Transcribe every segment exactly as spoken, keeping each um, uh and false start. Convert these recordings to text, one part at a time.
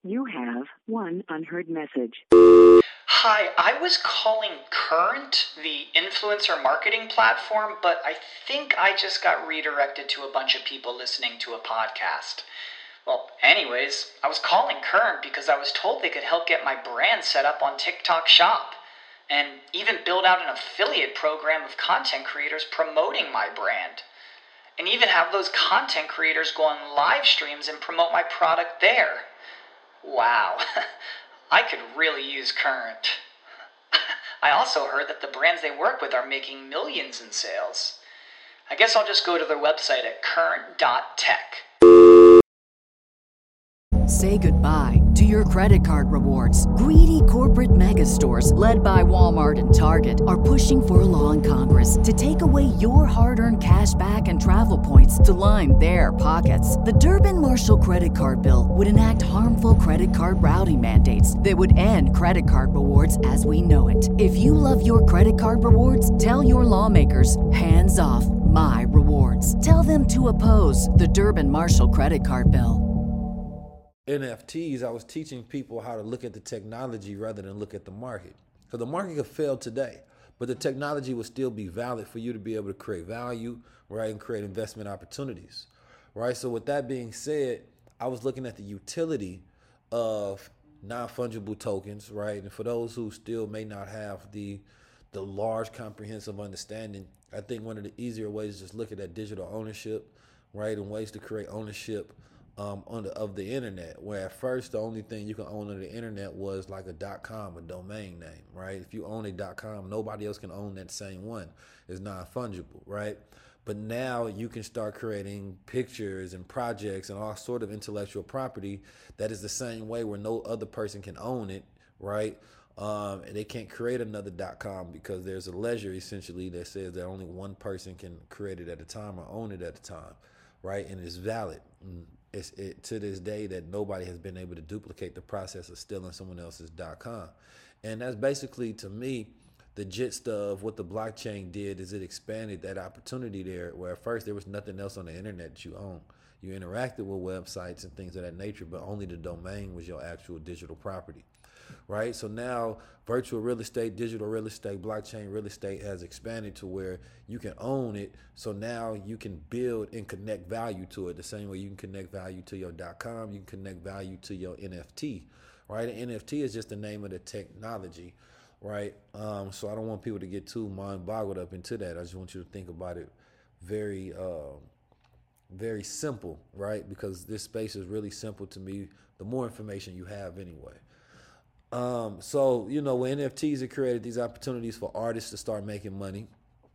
You have one unheard message. Hi, I was calling Current, the influencer marketing platform, but I think I just got redirected to a bunch of people listening to a podcast. Well, anyways, I was calling Current because I was told they could help get my brand set up on TikTok Shop and even build out an affiliate program of content creators promoting my brand. And even have those content creators go on live streams and promote my product there. Wow, I could really use Current. I also heard that the brands they work with are making millions in sales. I guess I'll just go to their website at current dot tech. Say goodbye to your credit card rewards. Greedy corporate mega stores, led by Walmart and Target, are pushing for a law in Congress to take away your hard-earned cash back and travel points to line their pockets. The Durbin-Marshall credit card bill would enact harmful credit card routing mandates that would end credit card rewards as we know it. If you love your credit card rewards, tell your lawmakers, hands off my rewards. Tell them to oppose the Durbin-Marshall credit card bill. N F Ts, I was teaching people how to look at the technology rather than look at the market. Because the market could fail today, but the technology would still be valid for you to be able to create value, right, and create investment opportunities, right? So with that being said, I was looking at the utility of non-fungible tokens, right? And for those who still may not have the the large comprehensive understanding, I think one of the easier ways is just looking at digital ownership, right, and ways to create ownership Um, on the, of the internet, where at first the only thing you can own on the internet was like a .com, a domain name, right? If you own a .com, nobody else can own that same one. It's non-fungible, right? But now you can start creating pictures and projects and all sort of intellectual property that is the same way, where no other person can own it, right? Um, and they can't create another .com because there's a ledger essentially that says that only one person can create it at a time or own it at a time, right? And it's valid. And It's it, to this day that nobody has been able to duplicate the process of stealing someone else's .com. And that's basically, to me, the gist of what the blockchain did is it expanded that opportunity there, where at first there was nothing else on the internet that you own. You interacted with websites and things of that nature, but only the domain was your actual digital property, right? So now virtual real estate, digital real estate, blockchain real estate has expanded to where you can own it. So now you can build and connect value to it the same way you can connect value to your .com, you can connect value to your N F T, right? An N F T is just the name of the technology, right? Um, so I don't want people to get too mind-boggled up into that. I just want you to think about it very, uh, very simple, right? Because this space is really simple to me, the more information you have anyway. Um, so, you know, when N F Ts have created these opportunities for artists to start making money.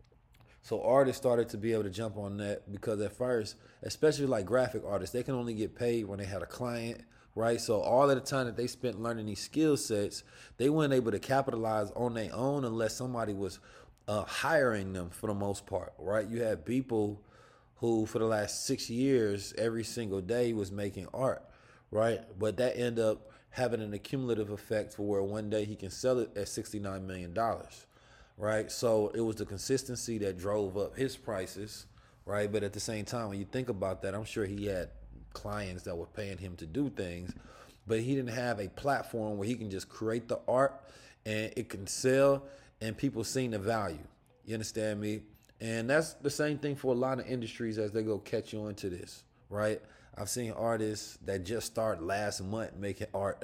So artists started to be able to jump on that because at first, especially like graphic artists, they can only get paid when they had a client, right? So all of the time that they spent learning these skill sets, they weren't able to capitalize on their own unless somebody was uh, hiring them for the most part, right? You had people who for the last six years, every single day was making art, right? But that ended up having an accumulative effect for where one day he can sell it at sixty-nine million dollars, right? So it was the consistency that drove up his prices, right? But at the same time, when you think about that, I'm sure he had clients that were paying him to do things, but he didn't have a platform where he can just create the art and it can sell and people seeing the value. You understand me? And that's the same thing for a lot of industries as they go catch on to this, right? I've seen artists that just started last month making art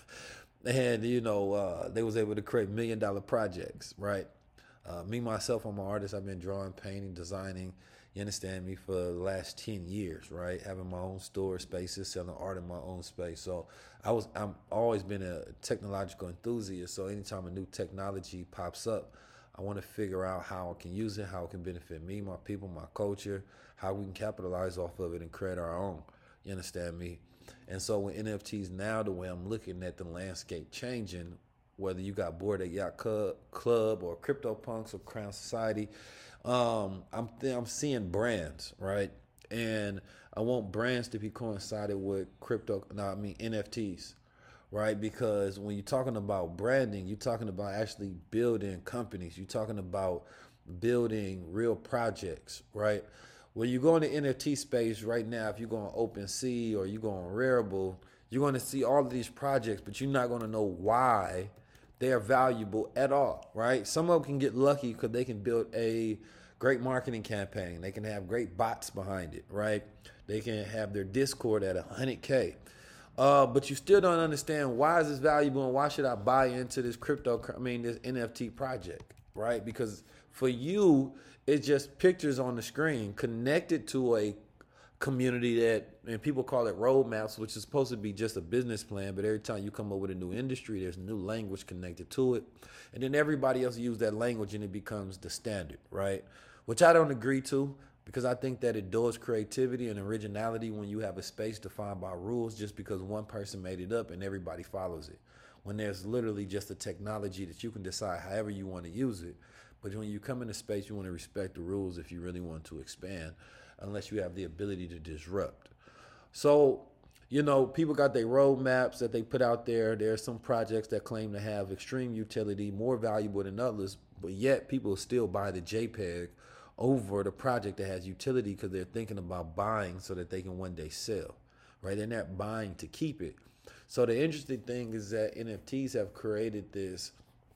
and, you know, uh, they was able to create million dollar projects, right? Uh, me, myself, I'm an artist. I've been drawing, painting, designing, you understand me, for the last ten years, right? Having my own store spaces, selling art in my own space. So I was, I'm always been a technological enthusiast. So anytime a new technology pops up, I want to figure out how I can use it, how it can benefit me, my people, my culture, how we can capitalize off of it and create our own. You understand me? And so with N F Ts now, the way I'm looking at the landscape changing, whether you got Bored Ape Yacht Club or CryptoPunks or Crown Society, um, I'm th- I'm seeing brands, right? And I want brands to be coincided with crypto, no, I mean N F Ts, right? Because when you're talking about branding, you're talking about actually building companies. You're talking about building real projects, right? When you go in the N F T space right now, if you go on OpenSea or you go on Rarible, You're going to see all of these projects, but you're not going to know why they are valuable at all, right? Some of them can get lucky because they can build a great marketing campaign. They can have great bots behind it, right? They can have their Discord at one hundred K. Uh, but you still don't understand why is this valuable and why should I buy into this crypto, I mean, this N F T project, right? Because for you, it's just pictures on the screen connected to a community that, and people call it roadmaps, which is supposed to be just a business plan. But every time you come up with a new industry, there's new language connected to it. And then everybody else use that language and it becomes the standard, right? Which I don't agree to, because I think that it does creativity and originality when you have a space defined by rules just because one person made it up and everybody follows it. When there's literally just a technology that you can decide however you want to use it. But when you come into space, you want to respect the rules if you really want to expand, unless you have the ability to disrupt. So, you know, people got their roadmaps that they put out there. There are some projects that claim to have extreme utility, more valuable than others, but yet people still buy the JPEG over the project that has utility because they're thinking about buying so that they can one day sell, right? They're not buying to keep it. So the interesting thing is that N F Ts have created this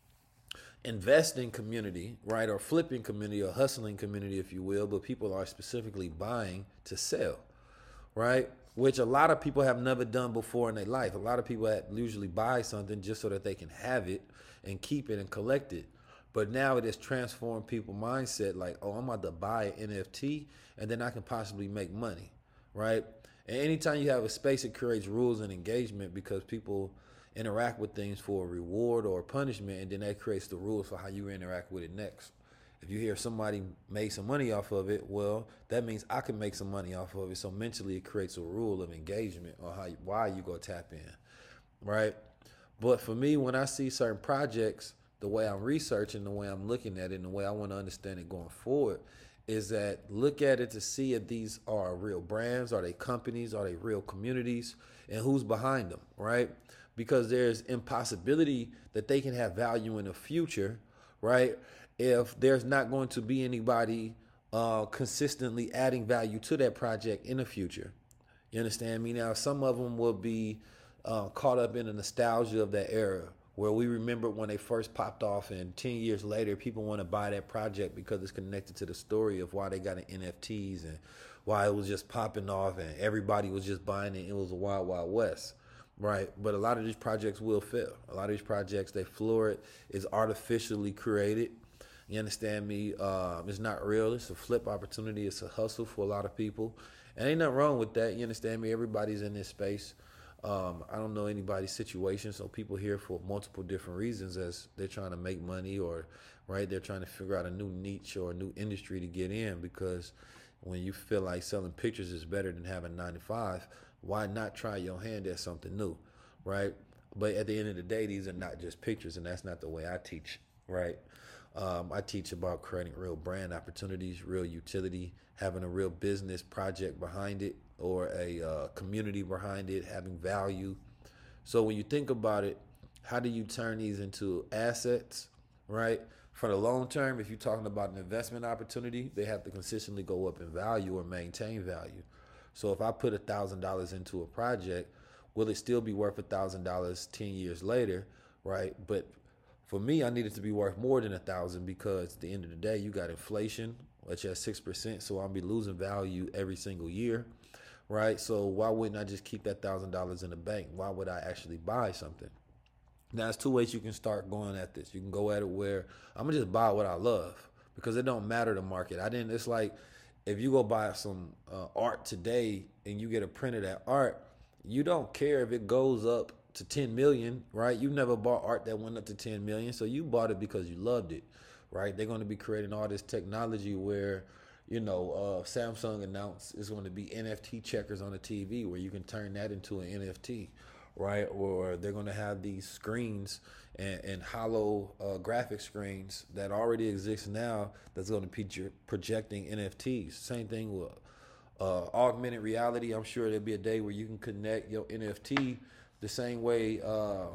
investing community, right, or flipping community or hustling community, if you will, but people are specifically buying to sell, right, which a lot of people have never done before in their life. A lot of people that usually buy something just so that they can have it and keep it and collect it. But now it has transformed people's mindset like, oh, I'm about to buy an N F T and then I can possibly make money, right? And anytime you have a space, it creates rules and engagement because people interact with things for a reward or a punishment, and then that creates the rules for how you interact with it next. If you hear somebody made some money off of it, well, that means I can make some money off of it. So mentally it creates a rule of engagement on how why you go tap in, right? But for me, when I see certain projects, the way I'm researching, the way I'm looking at it, and the way I want to understand it going forward is that look at it to see if these are real brands, are they companies, are they real communities, and who's behind them, right? Because there's impossibility that they can have value in the future, right? If there's not going to be anybody uh, consistently adding value to that project in the future. You understand me? Now, some of them will be uh, caught up in the nostalgia of that era where we remember when they first popped off, and ten years later, people want to buy that project because it's connected to the story of why they got an N F Ts and why it was just popping off and everybody was just buying it. It was a wild, wild west. Right, but a lot of these projects will fail. A lot of these projects, they floor it, is artificially created. You understand me? Um, it's not real. It's a flip opportunity. It's a hustle for a lot of people. And ain't nothing wrong with that. You understand me? Everybody's in this space. Um, I don't know anybody's situation, so people here for multiple different reasons as they're trying to make money or, right, they're trying to figure out a new niche or a new industry to get in because when you feel like selling pictures is better than having nine to five, why not try your hand at something new, right? But at the end of the day, these are not just pictures, and that's not the way I teach, right? Um, I teach about creating real brand opportunities, real utility, having a real business project behind it or a uh, community behind it, having value. So when you think about it, how do you turn these into assets, right? For the long term, if you're talking about an investment opportunity, they have to consistently go up in value or maintain value. So if I put one thousand dollars into a project, will it still be worth one thousand dollars ten years later, right? But for me, I need it to be worth more than one thousand dollars because at the end of the day, you got inflation, which is six percent, so I'll be losing value every single year, right? So why wouldn't I just keep that one thousand dollars in the bank? Why would I actually buy something? Now, there's two ways you can start going at this. You can go at it where I'm going to just buy what I love because it don't matter the market. I didn't, it's like, if you go buy some uh, art today and you get a print of that art, you don't care if it goes up to ten million, right? You never bought art that went up to ten million, so you bought it because you loved it, right? They're going to be creating all this technology where, you know, uh, Samsung announced it's going to be N F T checkers on the T V where you can turn that into an N F T, right? Or they're going to have these screens and, and hollow uh, graphic screens that already exist now that's going to be projecting N F Ts. Same thing with uh, augmented reality. I'm sure there'll be a day where you can connect your N F T the same way uh,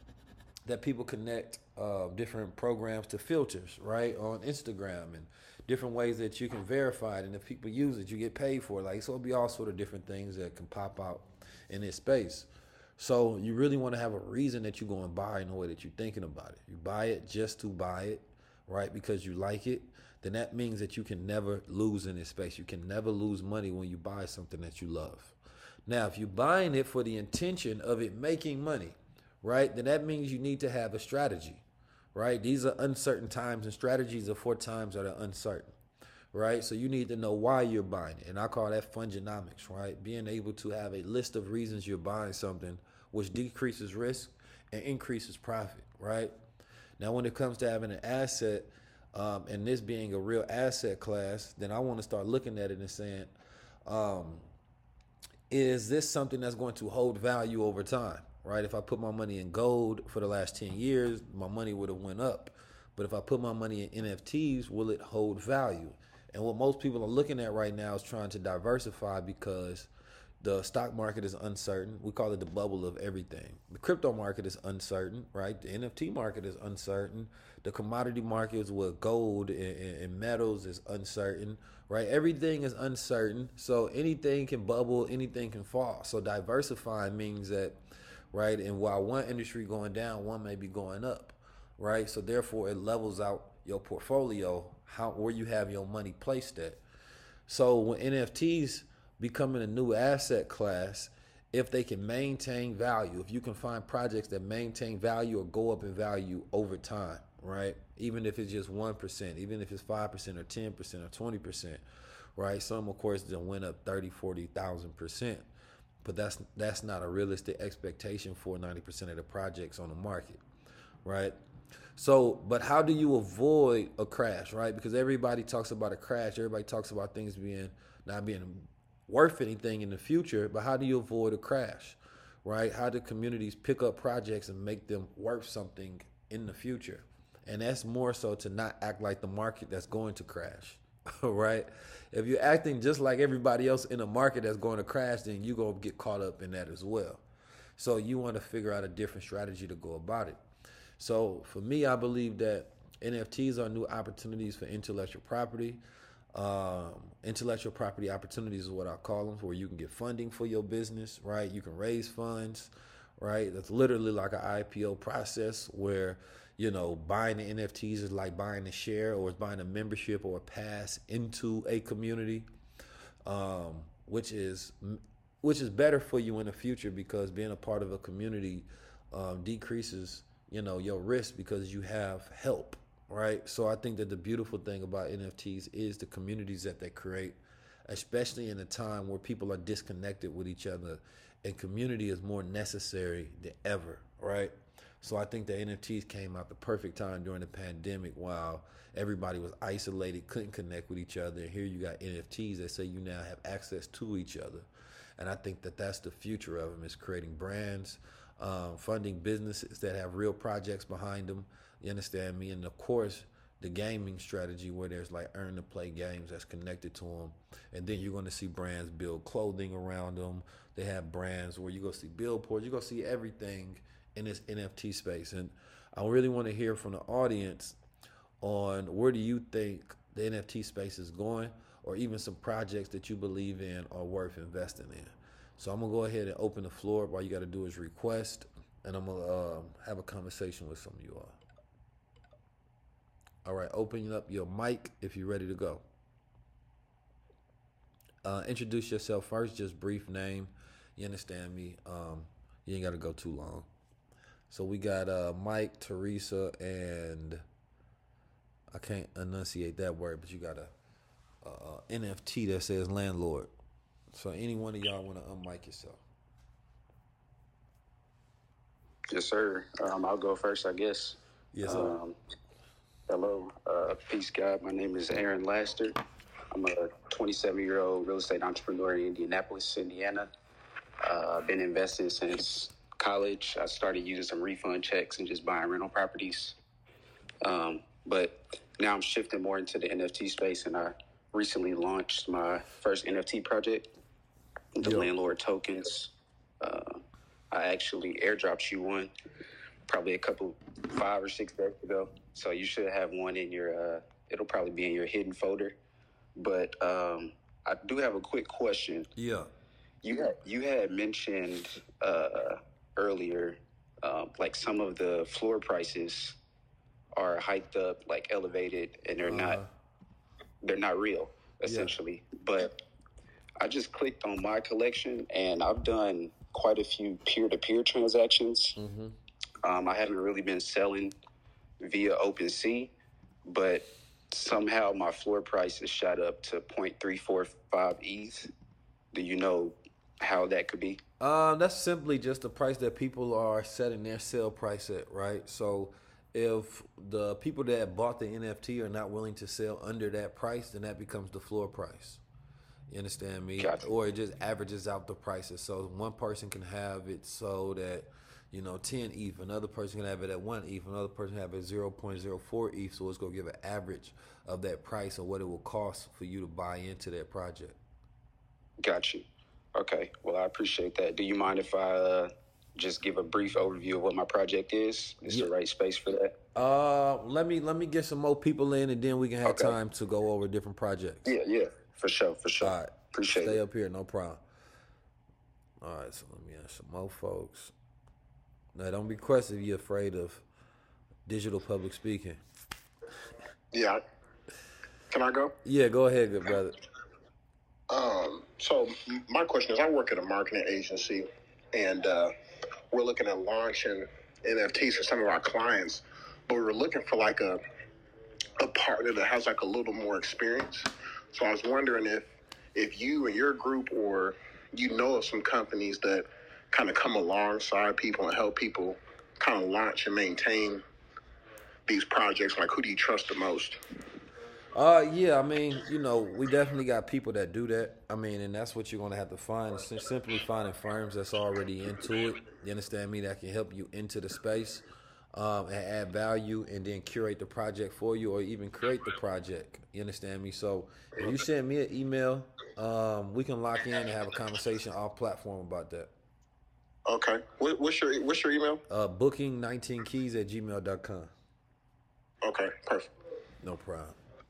that people connect uh, different programs to filters, right, on Instagram, and different ways that you can verify it. And if people use it, you get paid for it. Like, so it'll be all sort of different things that can pop out in this space. So you really want to have a reason that you go and buy in the way that you're thinking about it. You buy it just to buy it, right? Because you like it. Then that means that you can never lose in this space. You can never lose money when you buy something that you love. Now, if you're buying it for the intention of it making money, right, then that means you need to have a strategy, right? These are uncertain times, and strategies are for times that are uncertain, right? So you need to know why you're buying it. And I call that funginomics, right? Being able to have a list of reasons you're buying something, which decreases risk and increases profit, right? Now, when it comes to having an asset, um, and this being a real asset class, then I want to start looking at it and saying, um, is this something that's going to hold value over time, right? If I put my money in gold for the last ten years, my money would have went up. But if I put my money in N F Ts, will it hold value? And what most people are looking at right now is trying to diversify because the stock market is uncertain. We call it the bubble of everything. The crypto market is uncertain, right? The N F T market is uncertain. The commodity markets with gold and, and metals is uncertain, right? Everything is uncertain. So anything can bubble, anything can fall. So diversifying means that, right? And while one industry going down, one may be going up, right? So therefore it levels out your portfolio, how where you have your money placed at. So when N F Ts becoming a new asset class, if they can maintain value, if you can find projects that maintain value or go up in value over time, right? Even if it's just one percent, even if it's five percent or ten percent or twenty percent, right? Some, of course, then went up thirty, forty thousand percent. But that's that's not a realistic expectation for ninety percent of the projects on the market, right? So, but how do you avoid a crash, right? Because everybody talks about a crash. Everybody talks about things being not being worth anything in the future, but how do you avoid a crash, right? How do communities pick up projects and make them worth something in the future? And that's more so to not act like the market that's going to crash, right? If you're acting just like everybody else in a market that's going to crash, then you're going to get caught up in that as well. So you want to figure out a different strategy to go about it. So for me, I believe that N F Ts are new opportunities for intellectual property. Um, intellectual property opportunities is what I call them, where you can get funding for your business, right? You can raise funds, right? That's literally like an I P O process where, you know, buying the N F Ts is like buying a share or it's buying a membership or a pass into a community, um, which is which is better for you in the future because being a part of a community um, decreases, you know, your risk because you have help. Right. So I think that the beautiful thing about N F Ts is the communities that they create, especially in a time where people are disconnected with each other and community is more necessary than ever. Right. So I think the N F Ts came out the perfect time during the pandemic while everybody was isolated, couldn't connect with each other. And here you got N F Ts that say you now have access to each other. And I think that that's the future of them, is creating brands, um, funding businesses that have real projects behind them. You understand me? And of course, the gaming strategy where there's like earn to play games that's connected to them. And then you're going to see brands build clothing around them. They have brands where you go see billboards. You're going to see everything in this N F T space. And I really want to hear from the audience on where do you think the N F T space is going, or even some projects that you believe in are worth investing in. So I'm going to go ahead and open the floor. All you got to do is request, and I'm going to uh, have a conversation with some of you all. All right, open up your mic if you're ready to go. Uh, introduce yourself first, just brief name. You understand me? Um, you ain't got to go too long. So we got uh, Mike, Teresa, and I can't enunciate that word, but you got a, a, a N F T that says landlord. So any one of y'all want to unmic yourself? Yes, sir. Um, I'll go first, I guess. Yes, sir. Um, Hello, uh, peace, God. My name is Aaron Laster. I'm a twenty-seven-year-old real estate entrepreneur in Indianapolis, Indiana. Uh, I've been investing since college. I started using some refund checks and just buying rental properties. Um, but now I'm shifting more into the N F T space, and I recently launched my first N F T project, the Yo. Landlord Tokens. Uh, I actually airdropped you one probably a couple, five or six days ago. So you should have one in your, uh, it'll probably be in your hidden folder. But um, I do have a quick question. Yeah. You had, you had mentioned uh, earlier, um, like some of the floor prices are hiked up, like elevated, and they're Uh-huh. not they're not real, essentially. But I just clicked on my collection, and I've done quite a few peer-to-peer transactions. Mm-hmm. Um, I haven't really been selling via OpenSea, but somehow my floor price is shot up to zero point three four five E T H. Do you know how that could be? Um, that's simply just the price that people are setting their sale price at, right? So if the people that bought the N F T are not willing to sell under that price, then that becomes the floor price. You understand me? Gotcha. Or it just averages out the prices. So one person can have it sold at, you know, ten E T H. Another person can have it at one E T H. Another person can have it at zero point zero four E T H. So it's going to give an average of that price of what it will cost for you to buy into that project. Got you. Okay. Well, I appreciate that. Do you mind if I uh, just give a brief overview of what my project is? Is Yeah. the right space for that? Uh, let me let me get some more people in, and then we can have Okay. time to go over different projects. Yeah, yeah. For sure, for sure. All right. Appreciate Stay it. up here, no problem. All right, so let me ask some more folks. Now, don't be questioned if you're afraid of digital public speaking. Yeah. Can I go? Yeah, go ahead, good brother. Um, so m- my question is, I work at a marketing agency, and uh, we're looking at launching N F Ts for some of our clients, but we were looking for like a a partner that has like a little more experience. So I was wondering if if you and your group, or you know of some companies that kind of come alongside people and help people kind of launch and maintain these projects. Like, who do you trust the most? Uh, yeah, I mean, you know, we definitely got people that do that. I mean, and that's what you're going to have to find. It's sim- simply finding firms that's already into it. You understand me? That can help you into the space um, and add value, and then curate the project for you, or even create the project. You understand me? So if you send me an email, um, we can lock in and have a conversation off platform about that. Okay. What, what's your What's your email? Uh, booking nineteen keys at gmail dot com. Okay, perfect. No problem.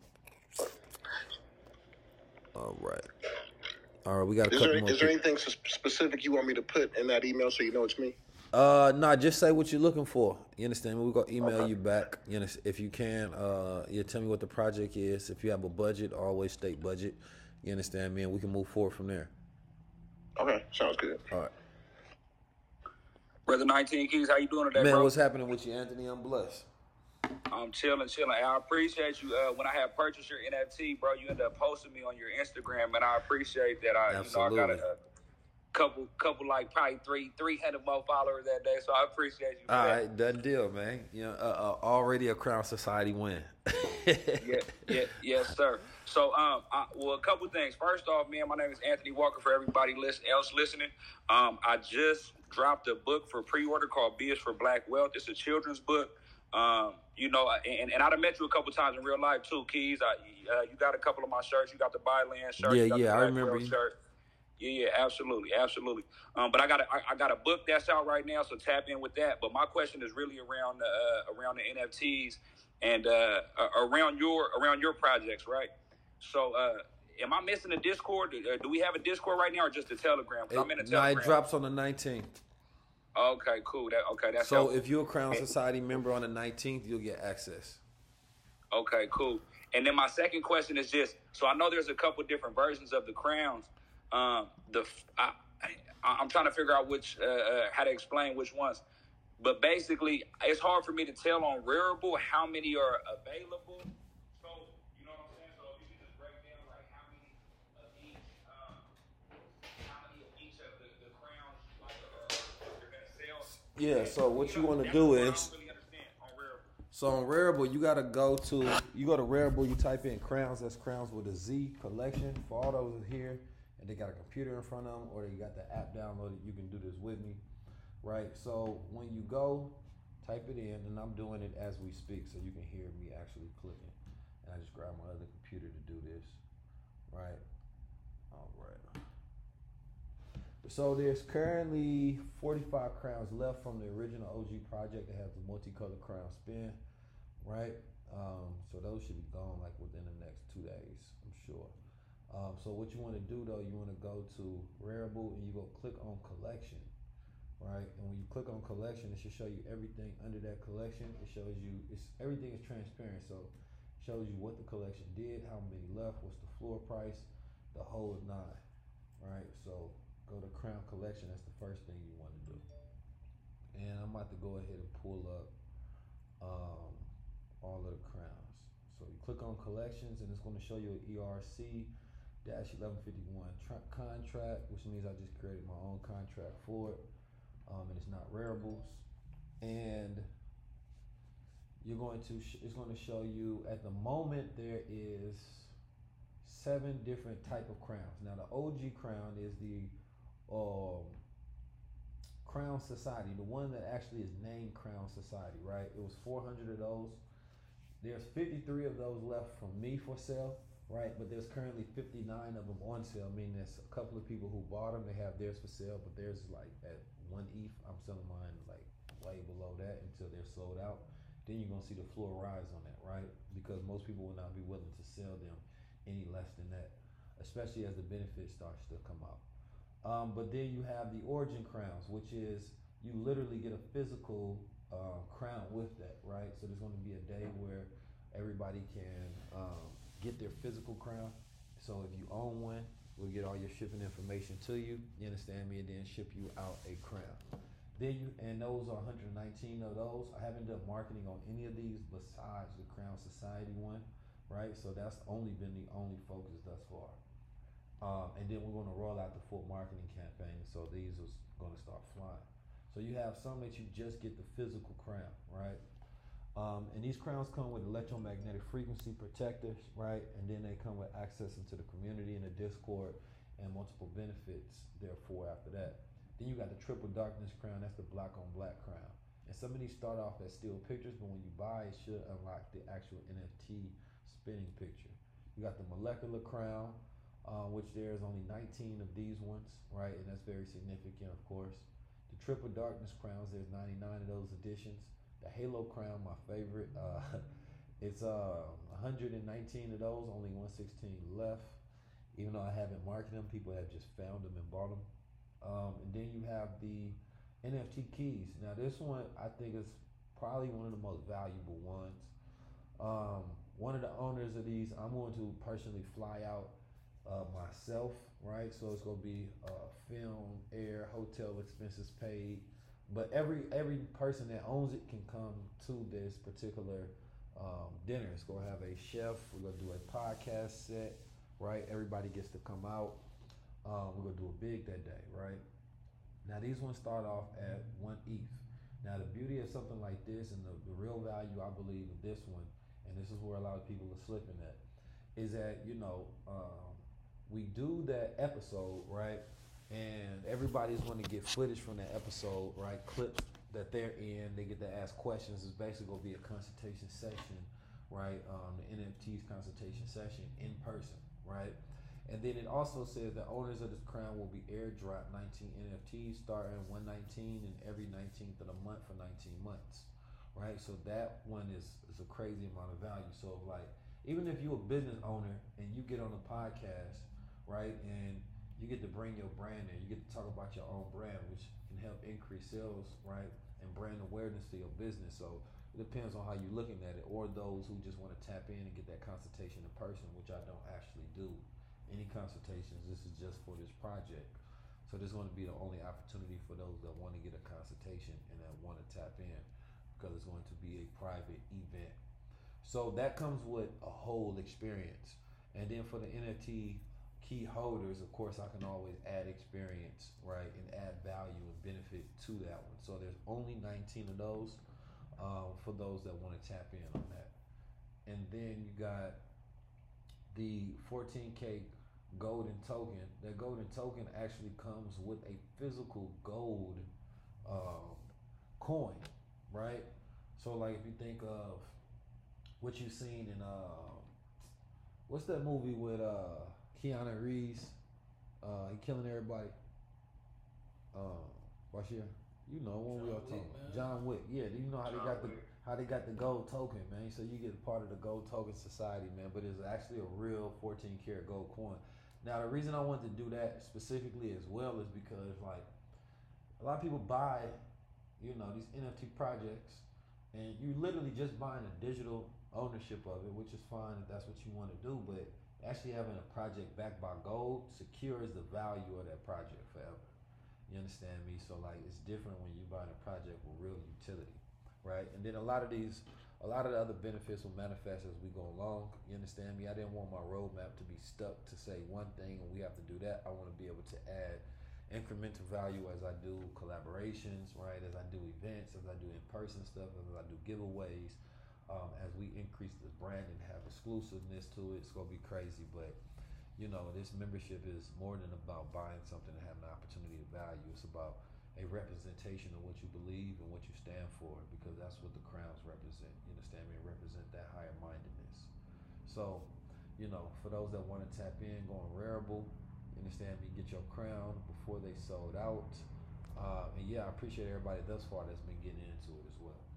All right. All right, we got a Is couple there more is there people. anything s- specific you want me to put in that email so you know it's me? Uh, nah, just say what you're looking for. You understand me? We're gonna email you back. You know, if you can, uh, you tell me what the project is. If you have a budget, always state budget. You understand me? And we can move forward from there. Okay, sounds good. All right. Brother nineteen Keys, how you doing today, Man, bro? what's happening with you, Anthony? I'm blessed. I'm chilling, chilling. I appreciate you. Uh, when I had purchased your N F T, bro, you ended up posting me on your Instagram, and I appreciate that. I, Absolutely. you know, I got a, a couple, couple like probably three, three hundred more followers that day. So I appreciate you. For All that. right, done deal, man. You know, uh, uh, already a Crown Society win. yeah, yeah, yes, sir. So, um, I, well, a couple things. First off, man, my name is Anthony Walker. For everybody listen, else listening, um, I just dropped a book for pre-order called "B is for Black Wealth." It's a children's book. Um, you know, and, and I've met you a couple times in real life too, Keys. I, uh, you got a couple of my shirts. You got the Byland shirt. Yeah, you got yeah, the I Black remember Wealth you. Shirt. Yeah, yeah, absolutely, absolutely. Um, but I got a, I, I got a book that's out right now, so tap in with that. But my question is really around the uh, around the N F Ts and uh, around your around your projects, right? So, uh, am I missing a Discord? Do, uh, do we have a Discord right now, or just a Telegram? 'Cause I'm in a It, nah, Telegram. it drops on the nineteenth. Okay, cool. That okay. That's So helpful. if you're a Crown Society member on the nineteenth, you'll get access. Okay, cool. And then my second question is just, so I know there's a couple different versions of the crowns. Um, the I, I, I'm trying to figure out which, uh, uh, how to explain which ones. But basically, it's hard for me to tell on Rarible how many are available. So, you know what I'm saying? So if you can just break down, like, how many of each, um, how many of each of the, the crowns, like, are, are you're going to sell. Yeah, so what you know, want to that's do what I is, don't really understand on Rarible. so on Rarible, you got to go to, you go to Rarible, you type in crowns, that's crowns with a Z collection for all those here, and they got a computer in front of them, or they got the app downloaded, you can do this with me, right? So when you go, type it in, and I'm doing it as we speak, so you can hear me actually clicking. And I just grab my other computer to do this, right? All right. So there's currently forty-five crowns left from the original O G project that has the multicolored crown spin, right? Um, so those should be gone like within the next two days, I'm sure. Um, so what you want to do though, you want to go to Rarible and you go click on collection, right? And when you click on collection, it should show you everything under that collection. It shows you, it's everything is transparent. So it shows you what the collection did, how many left, what's the floor price, the whole nine, right? So go to Crown Collection. That's the first thing you want to do. And I'm about to go ahead and pull up um, all of the crowns. So you click on collections and it's going to show you an E R C eleven fifty-one tra- contract, which means I just created my own contract for it. Um, and it's not rareables. And you're going to, sh- it's going to show you at the moment there is seven different type of crowns. Now the O G crown is the um, Crown Society, the one that actually is named Crown Society, right? It was four hundred of those. There's fifty-three of those left from me for sale, right? But there's currently fifty-nine of them on sale, meaning there's a couple of people who bought them, they have theirs for sale, but theirs is like at one E T H. I'm selling mine like way below that until they're sold out. Then you're gonna see the floor rise on that, right? Because most people will not be willing to sell them any less than that, especially as the benefit starts to come out. Um, but then you have the Origin crowns, which is you literally get a physical uh, crown with that, right? So there's going to be a day where everybody can um, get their physical crown. So if you own one, we'll get all your shipping information to you. You understand me? And then ship you out a crown. Then you and those are one hundred nineteen of those. I haven't done marketing on any of these besides the Crown Society one, right? So that's only been the only focus thus far. Um, and then we're going to roll out the full marketing campaign, so these are going to start flying. So you have some that you just get the physical crown, right? Um, and these crowns come with electromagnetic frequency protectors, right? And then they come with access into the community and the Discord and multiple benefits, therefore, after that. Then you got the Triple Darkness crown, that's the black on black crown. And some of these start off as still pictures, but when you buy, it should unlock the actual N F T spinning picture. You got the molecular crown, Uh, which there's only nineteen of these ones, right? And that's very significant, of course. The Triple Darkness crowns, there's ninety-nine of those editions. The Halo crown, my favorite, uh, it's uh, one hundred nineteen of those, only one sixteen left. Even though I haven't marketed them, people have just found them and bought them. Um, and then you have the N F T keys. Now this one, I think is probably one of the most valuable ones. Um, one of the owners of these, I'm going to personally fly out Uh, myself, right? So it's gonna be uh, film, air, hotel expenses paid. But every every person that owns it can come to this particular um, dinner. It's gonna have a chef. We're gonna do a podcast set, right? Everybody gets to come out. Um, we're gonna do a big that day, right? Now these ones start off at one E T H. Now the beauty of something like this and the, the real value I believe of this one, and this is where a lot of people are slipping at, is that, you know, um, we do that episode, right? And everybody's going to get footage from that episode, right? Clips that they're in. They get to ask questions. It's basically going to be a consultation session, right? Um, the N F Ts consultation session in person, right? And then it also says that owners of this crown will be airdropped nineteen N F Ts starting one nineteen and every nineteenth of the month for nineteen months, right? So that one is, is a crazy amount of value. So like, even if you're a business owner and you get on a podcast, right, and you get to bring your brand in, you get to talk about your own brand, which can help increase sales, right, and brand awareness to your business. So it depends on how you're looking at it, or those who just want to tap in and get that consultation in person, which I don't actually do any consultations. This is just for this project. So this is going to be the only opportunity for those that want to get a consultation and that want to tap in, because it's going to be a private event. So that comes with a whole experience. And then for the N F T key holders, of course, I can always add experience, right, and add value and benefit to that one. So there's only nineteen of those um, for those that want to tap in on that. And then you got the fourteen K golden token. That golden token actually comes with a physical gold um, coin, right? So like if you think of what you've seen in uh, what's that movie with uh, Keanu Reeves? Uh, he killing everybody. Um, what's your, you know, when we all talking John Wick. Yeah, you know how John they got Wick. the how they got the gold token, man. So you get a part of the gold token society, man. But it's actually a real fourteen karat gold coin. Now the reason I wanted to do that specifically as well is because like a lot of people buy, you know, these N F T projects, and you literally just buying a digital ownership of it, which is fine if that's what you want to do. But actually having a project backed by gold secures the value of that project forever. You understand me? So like it's different when you're buying a project with real utility, right? And then a lot of these, a lot of the other benefits will manifest as we go along. You understand me? I didn't want my roadmap to be stuck to say one thing and we have to do that. I want to be able to add incremental value as I do collaborations, right? As I do events, as I do in-person stuff, as I do giveaways, um, as we increase the brand and have exclusiveness to it. It's gonna be crazy, but you know, this membership is more than about buying something and having an opportunity to value. It's about a representation of what you believe and what you stand for, because that's what the crowns represent. You understand me? Represent that higher mindedness. So, you know, for those that want to tap in, go on Rarible. You understand me? Get your crown before they sold out. Uh, and yeah, I appreciate everybody thus far that's been getting into it as well.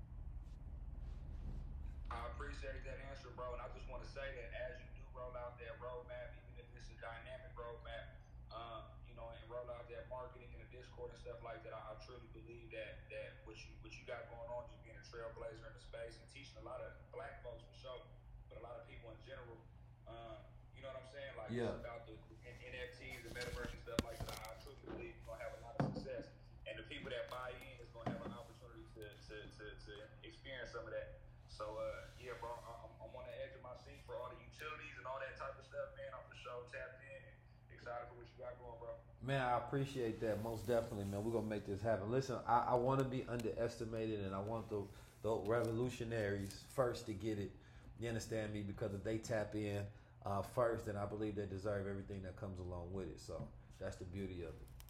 I appreciate that answer, bro. And I just want to say that as you do roll out that roadmap, even if it's a dynamic roadmap, um, you know, and roll out that marketing and the Discord and stuff like that, I, I truly believe that that what you what you got going on, just being a trailblazer in the space and teaching a lot of black folks for sure, but a lot of people in general, um, you know what I'm saying? Like yeah. It's about the N F Ts, the metaverse and stuff like that. I truly believe you're gonna have a lot of success, and the people that buy in is gonna have an opportunity to to to, to experience some of that. So, uh, yeah, bro, I'm, I'm on the edge of my seat for all the utilities and all that type of stuff, man. I'm for sure tapped in and excited for what you got going, bro. Man, I appreciate that. Most definitely, man. We're going to make this happen. Listen, I, I want to be underestimated, and I want the, the revolutionaries first to get it. You understand me? Because if they tap in uh, first, then I believe they deserve everything that comes along with it. So that's the beauty of it.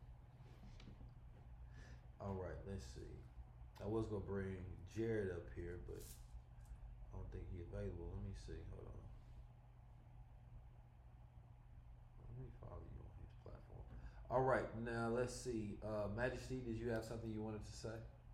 All right, let's see. I was gonna bring Jared up here, but I don't think he's available. Let me see. Hold on. Let me follow you on his platform. All right, now let's see. Uh, Majesty, did you have something you wanted to say?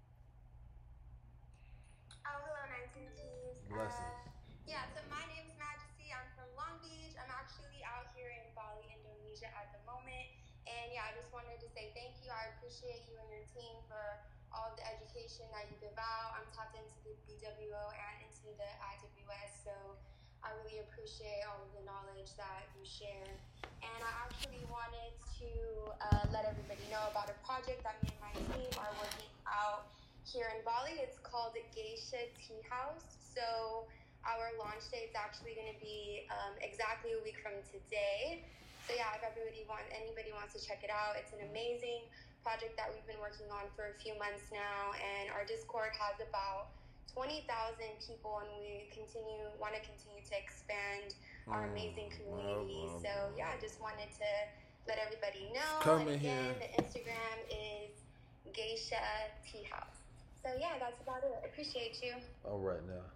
Oh, hello, nineteen Keys. Blessings. Uh, yeah, so my name's Majesty. I'm from Long Beach. I'm actually out here in Bali, Indonesia at the moment. And yeah, I just wanted to say thank you. I appreciate you and your team for all of the education that you give out. I'm tapped into the B W O and into the I W S, so I really appreciate all of the knowledge that you share. And I actually wanted to uh, let everybody know about a project that me and my team are working out here in Bali. It's called Geisha Tea House. So our launch date is actually going to be um, exactly a week from today. So yeah, if everybody wants, anybody wants to check it out, it's an amazing project that we've been working on for a few months now, and our Discord has about twenty thousand people, and we continue want to continue to expand our amazing community. Mm, so yeah, I just wanted to let everybody know. Come and in again, here. The Instagram is Geisha Tea House. So yeah, that's about it. I appreciate you. All right now.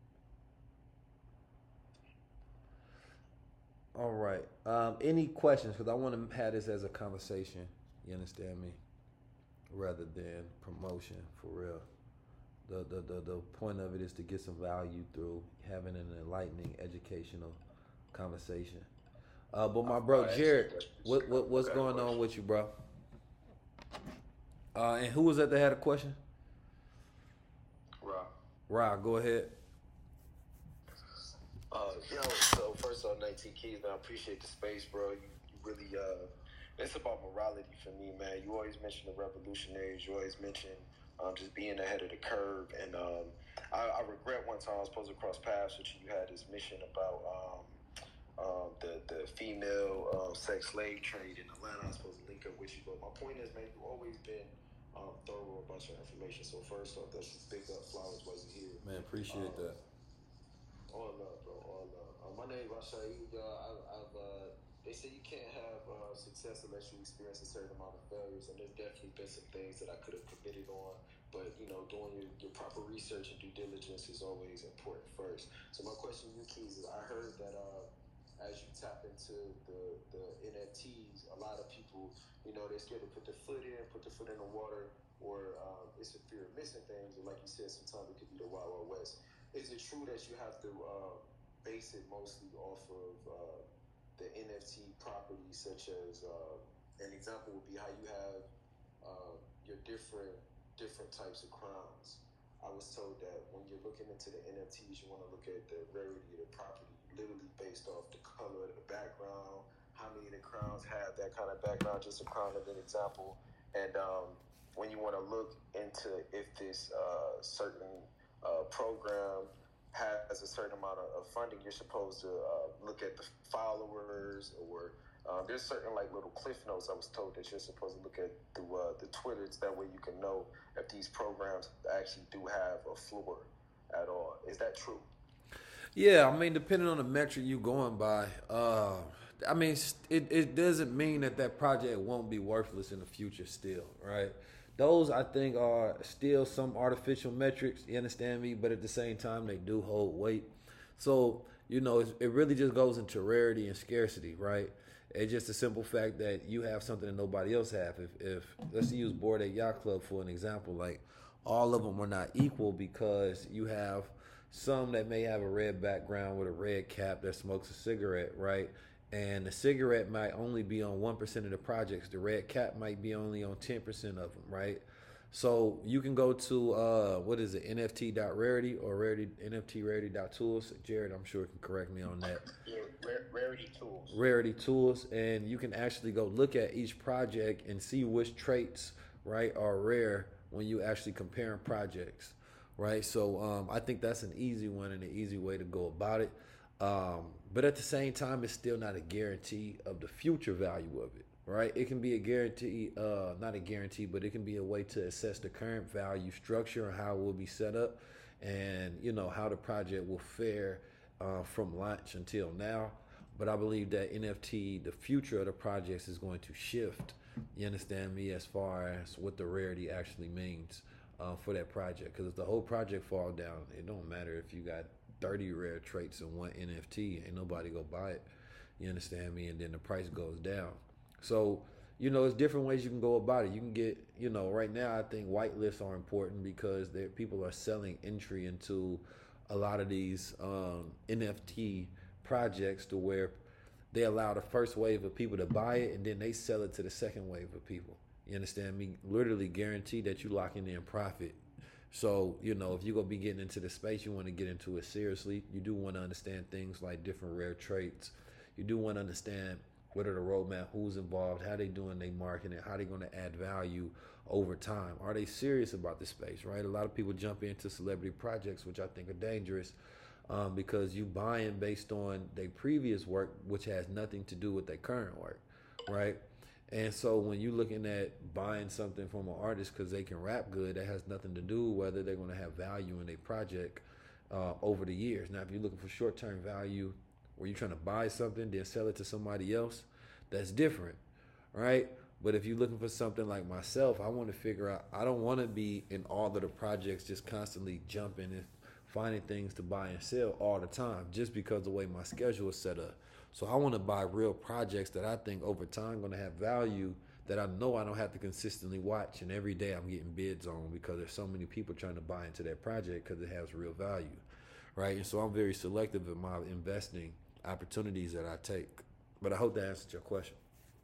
All right. Um, any questions? Because I want to have this as a conversation. You understand me? Rather than promotion, for real. The, the the the point of it is to get some value through having an enlightening, educational conversation. Uh, but my bro Jared, what what what's going on with you, bro? Uh, and who was that that had a question? Rob. Rob, go ahead. Uh, yo, so first off, nineteen Keys, man, I appreciate the space, bro. You, you really, uh, it's about morality for me, man. You always mention the revolutionaries. You always mention um, just being ahead of the curve. And um, I, I regret one time I was supposed to cross paths with you. You had this mission about um, um, the, the female um, sex slave trade in Atlanta. I was supposed to link up with you. But my point is, man, you've always been um, thorough, a bunch of information. So first off, that's just big up flowers while you're here. Man, appreciate um, that. All love, bro. All love. Uh, my name is Rashaid. Uh, I, I've, uh, they say you can't have uh, success unless you experience a certain amount of failures, and there's definitely been some things that I could have committed on. But you know, doing your, your proper research and due diligence is always important first. So my question to you, Keys, is I heard that uh, as you tap into the the N F Ts, a lot of people, you know, they're scared to put their foot in, put their foot in the water, or um, it's a fear of missing things. And like you said, sometimes it could be the Wild Wild West. Is it true that you have to uh, base it mostly off of uh, the N F T properties, such as uh, an example would be how you have uh, your different different types of crowns. I was told that when you're looking into the N F Ts, you want to look at the rarity of the property, literally based off the color of the background, how many of the crowns have that kind of background, just a crown as an example. And um, when you want to look into if this uh, certain uh, program has a certain amount of, of funding, you're supposed to uh, look at the followers, or uh, there's certain like little cliff notes I was told that you're supposed to look at through uh, the Twitters. That way you can know if these programs actually do have a floor at all. Is that true? Yeah, I mean, depending on the metric you're going by, uh, I mean, it, it doesn't mean that that project won't be worthless in the future still, right? Those, I think, are still some artificial metrics, you understand me? But at the same time, they do hold weight. So, you know, it, it really just goes into rarity and scarcity, right? It's just a simple fact that you have something that nobody else have. If, if let's use Bored Ape Yacht Club for an example, like all of them are not equal because you have some that may have a red background with a red cap that smokes a cigarette, right? And the cigarette might only be on one percent of the projects. The red cap might be only on ten percent of them, right? So you can go to, uh, what is it, N F T dot rarity or rarity, N F T rarity dot tools. Jared, I'm sure, can correct me on that. Yeah, Rare, Rarity Tools. Rarity Tools. And you can actually go look at each project and see which traits, right, are rare when you actually comparing projects, right? So um, I think that's an easy one and an easy way to go about it. Um, but at the same time, it's still not a guarantee of the future value of it, right? It can be a guarantee, uh, not a guarantee, but it can be a way to assess the current value structure and how it will be set up and, you know, how the project will fare uh, from launch until now. But I believe that N F T, the future of the projects is going to shift, you understand me, as far as what the rarity actually means uh, for that project. Because if the whole project fall down, it don't matter if you got thirty rare traits in one N F T, ain't nobody go buy it, you understand me, and then the price goes down. So, you know, there's different ways you can go about it. You can get, you know, right now I think whitelists are important because people are selling entry into a lot of these um, N F T projects to where they allow the first wave of people to buy it and then they sell it to the second wave of people. You understand me? Literally guarantee that you locking in profit. So, you know, if you're going to be getting into the space, you want to get into it seriously. You do want to understand things like different rare traits. You do want to understand what are the roadmap, who's involved, how they doing their marketing, how they going to add value over time. Are they serious about the space, right? A lot of people jump into celebrity projects, which I think are dangerous um, because you buying based on their previous work, which has nothing to do with their current work, right? And so when you're looking at buying something from an artist because they can rap good, that has nothing to do with whether they're going to have value in their project uh, over the years. Now, if you're looking for short-term value where you're trying to buy something, then sell it to somebody else, that's different, right? But if you're looking for something like myself, I want to figure out, I don't want to be in all of the projects just constantly jumping and finding things to buy and sell all the time just because of the way my schedule is set up. So I want to buy real projects that I think over time going to have value that I know I don't have to consistently watch, and every day I'm getting bids on because there's so many people trying to buy into that project because it has real value, right? And so I'm very selective in my investing opportunities that I take. But I hope that answered your question.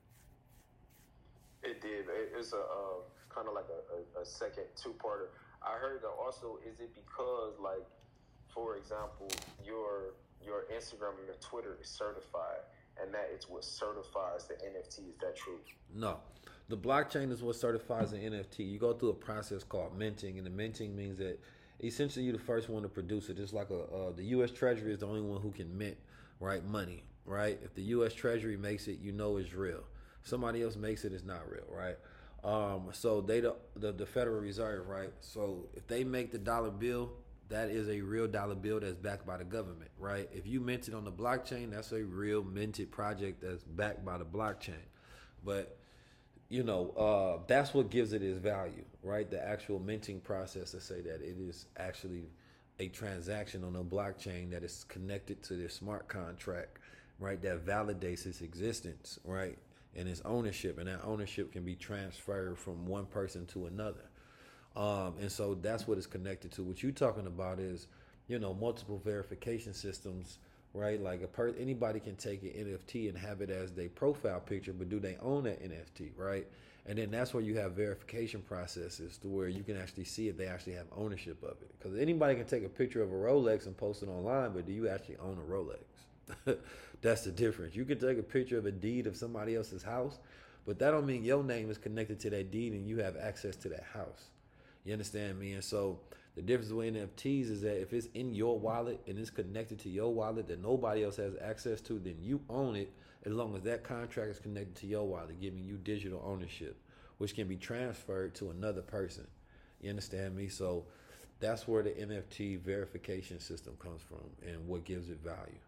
It did. It's a uh, kind of like a, a, a second two-parter. I heard that also, is it because, like, for example, your your Instagram and your Twitter is certified, and that it's what certifies the N F T? Is that true? No. The blockchain is what certifies an N F T. You go through a process called minting, and the minting means that essentially you're the first one to produce it. It's like a uh, the U S Treasury is the only one who can mint, right, money, right? If the U S Treasury makes it, you know it's real. Somebody else makes it, it's not real, right? Um, so they the, the the Federal Reserve, right? So if they make the dollar bill, that is a real dollar bill that's backed by the government, right? If you mint it on the blockchain, that's a real minted project that's backed by the blockchain. But, you know, uh, that's what gives it its value, right? The actual minting process to say that it is actually a transaction on a blockchain that is connected to this smart contract, right? That validates its existence, right? And its ownership, and that ownership can be transferred from one person to another. Um, and so that's what it's connected to. What you're talking about is, you know, multiple verification systems right? Like a per anybody can take an N F T and have it as their profile picture, but do they own that N F T, right? And then that's where you have verification processes to where you can actually see if they actually have ownership of it. Because anybody can take a picture of a Rolex and post it online, but do you actually own a Rolex? That's the difference. You can take a picture of a deed of somebody else's house, but that don't mean your name is connected to that deed and you have access to that house. You understand me? And so the difference with N F Ts is that if it's in your wallet and it's connected to your wallet that nobody else has access to, then you own it as long as that contract is connected to your wallet, giving you digital ownership, which can be transferred to another person. You understand me? So that's where the N F T verification system comes from and what gives it value.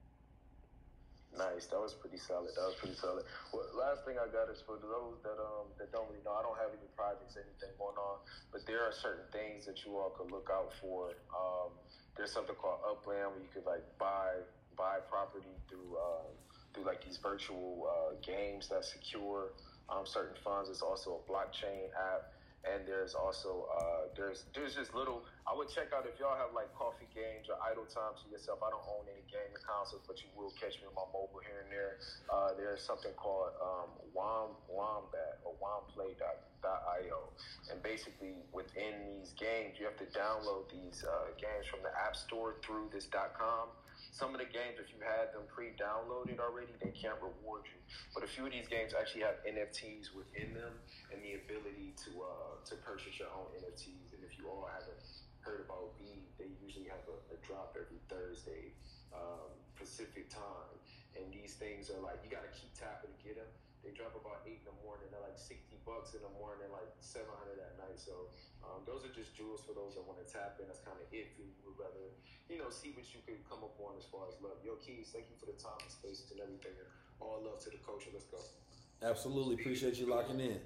Nice. That was pretty solid. That was pretty solid. Well, last thing I got is for those that um that don't really know. I don't have any projects, anything going on, but there are certain things that you all could look out for. Um, there's something called Upland where you could like buy buy property through uh, through like these virtual uh, games that's secure. Um, certain funds. It's also a blockchain app. And there's also uh, there's there's just little. I would check out if y'all have like coffee games or idle time to yourself. I don't own any gaming consoles, but you will catch me on my mobile here and there. Uh, there's something called um, Wom Wombat or Womplay dot io, and basically within these games, you have to download these uh, games from the App Store through this .com. Some of the games, if you had them pre-downloaded already, they can't reward you. But a few of these games actually have N F Ts within them and the ability to uh, to purchase your own N F Ts. And if you all haven't heard about V, they usually have a, a drop every Thursday um, Pacific time. And these things are like, you got to keep tapping to get them. They drop about eight in the morning. They're like sixty bucks in the morning, like seven hundred at night. So um, those are just jewels for those that want to tap in. That's kind of it for you. Would rather, you know, see what you could come up on as far as love. Yo, Keys, thank you for the time and space and everything. All love to the culture. Let's go. Absolutely. Appreciate you locking in.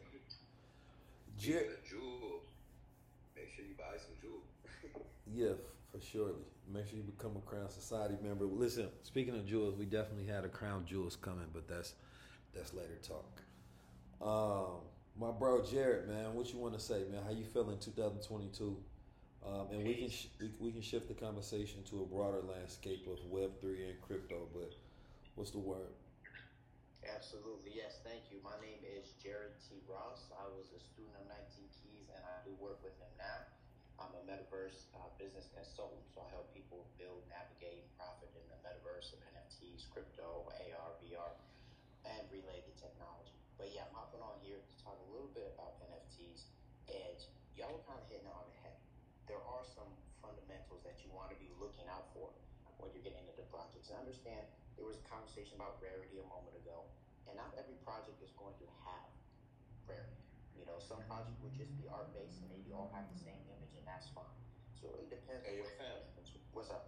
Jer- jewels. Make sure you buy some jewels. Yeah, for surely. Make sure you become a Crown Society member. Listen, speaking of jewels, we definitely had a Crown Jewels coming, but that's that's later talk. Um, my bro Jared, man, what you want to say, man? How you feeling two thousand twenty-two? Um, and we can sh- we, we can shift the conversation to a broader landscape of Web three and crypto. But what's the word? Absolutely, yes. Thank you. My name is Jared T. Ross. I was a student of nineteen Keys, and I do work with him now. I'm a metaverse uh, business consultant, so I help people build, navigate, and profit in the metaverse of N F Ts, crypto, A R, V R, and related technology. But yeah, I'm hopping on here to talk a little bit about N F Ts. And y'all are kind of hitting it on the head. There are some fundamentals that you want to be looking out for when you're getting into projects. And I understand there was a conversation about rarity a moment ago, and not every project is going to have rarity. You know, some projects will just be art-based and maybe all have the same image, and that's fine. So it depends. Hey, on fam. What's up?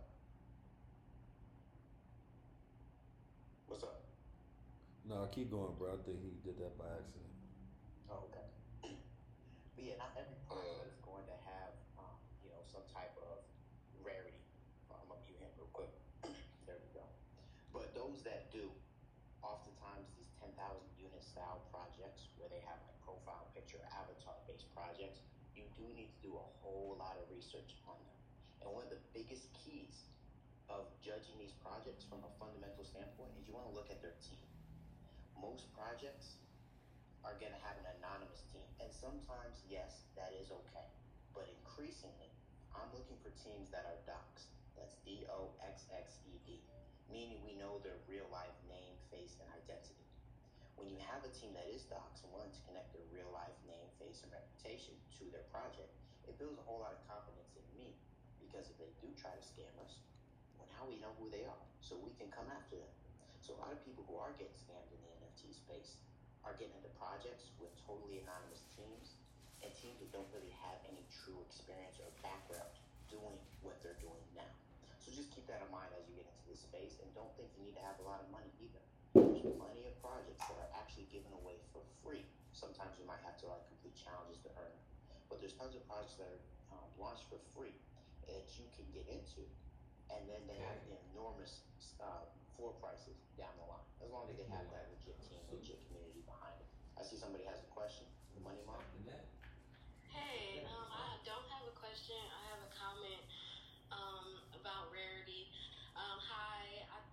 What's up? No, keep going, bro. I think he did that by accident. Oh, okay. But yeah, not every project is going to have, um, you know, some type of rarity. I'm gonna mute him real quick. There we go. But those that do, oftentimes these ten thousand unit style projects where they have like profile picture, avatar based projects, you do need to do a whole lot of research on them. And one of the biggest keys of judging these projects from a fundamental standpoint is you want to look at their team. Most projects are going to have an anonymous team. And sometimes, yes, that is okay. But increasingly, I'm looking for teams that are doxxed. That's D O X X E D, meaning we know their real life name, face, and identity. When you have a team that is doxxed and willing to connect their real life name, face, and reputation to their project, it builds a whole lot of confidence in me. Because if they do try to scam us, well, now we know who they are, so we can come after them. So a lot of people who are getting scammed in the N F T space are getting into projects with totally anonymous teams and teams that don't really have any true experience or background doing what they're doing now. So just keep that in mind as you get into this space, and don't think you need to have a lot of money either. There's plenty of projects that are actually given away for free. Sometimes you might have to like complete challenges to earn, but there's tons of projects that are um, launched for free that you can get into, and then they have the enormous uh, floor prices down the line, as long as they have that legit team, legit community behind it. I see somebody has a question. The money mark. Hey, um, I don't have a question. I have a comment um, about rarity. Um, hi, I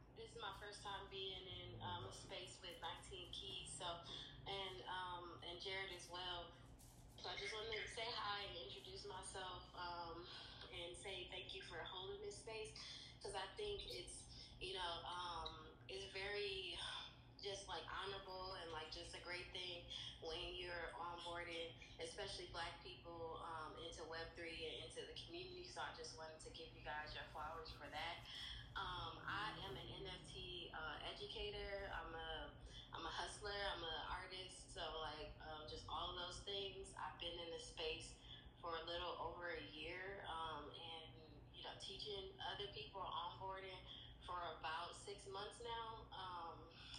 time being in um, a space with nineteen Keys. So, and um, and Jared as well. So I just wanted to say hi and introduce myself um, and say thank you for holding this space, because I think it's, you know, um, it's very just like honorable and like just a great thing when you're onboarding, especially Black people um, into Web three and into the community. So I just wanted to give you guys your flowers for that. Um, I am an N F T uh, educator. I'm a I'm a hustler. I'm an artist. So like um, just all of those things. I've been in this space for a little over a year, um, and you know, teaching other people onboarding for about six months now. Um,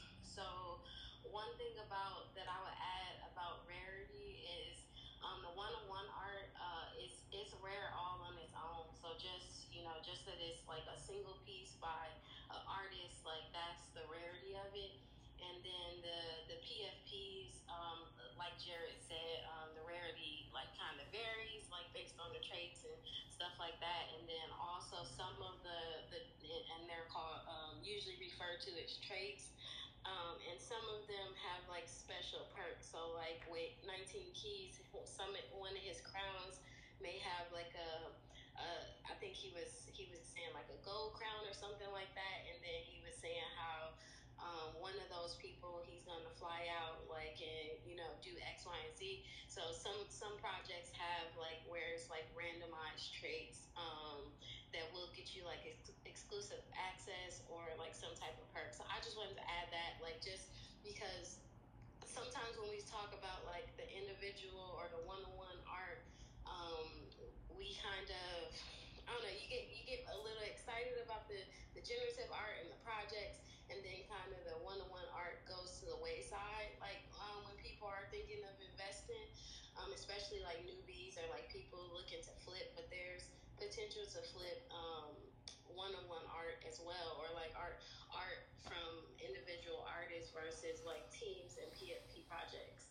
so one thing about that I would add about rarity is um, the one-on-one art uh, is it's rare all on its own. So just you know, just that it's like a single piece by an artist, like that's the rarity of it. And then the the P F Ps, um, like Jared said, um, the rarity like kind of varies, like based on the traits and stuff like that. And then also some of the the and they're called um, usually referred to as traits. Um, and some of them have like special perks. So like with nineteen Keys, some one of his crowns may have like a, a I think he was he was saying like a gold crown or something like that. And then he was saying how um, one of those people he's gonna fly out like and you know do X, Y, and Z. So some some projects have like where it's like randomized traits um, that will get you like ex- exclusive access or like some type of perk. So I just wanted to add that, like just because sometimes when we talk about like the individual or the one-on-one art, um, we kind of I don't know, you get you get a little excited about the, the generative art and the projects, and then kind of the one-on-one art goes to the wayside. Like um, when people are thinking of investing, um, especially like newbies or like people looking to flip, but there's potential to flip um, one-on-one art as well, or like art art from individual artists versus like teams and P F P projects.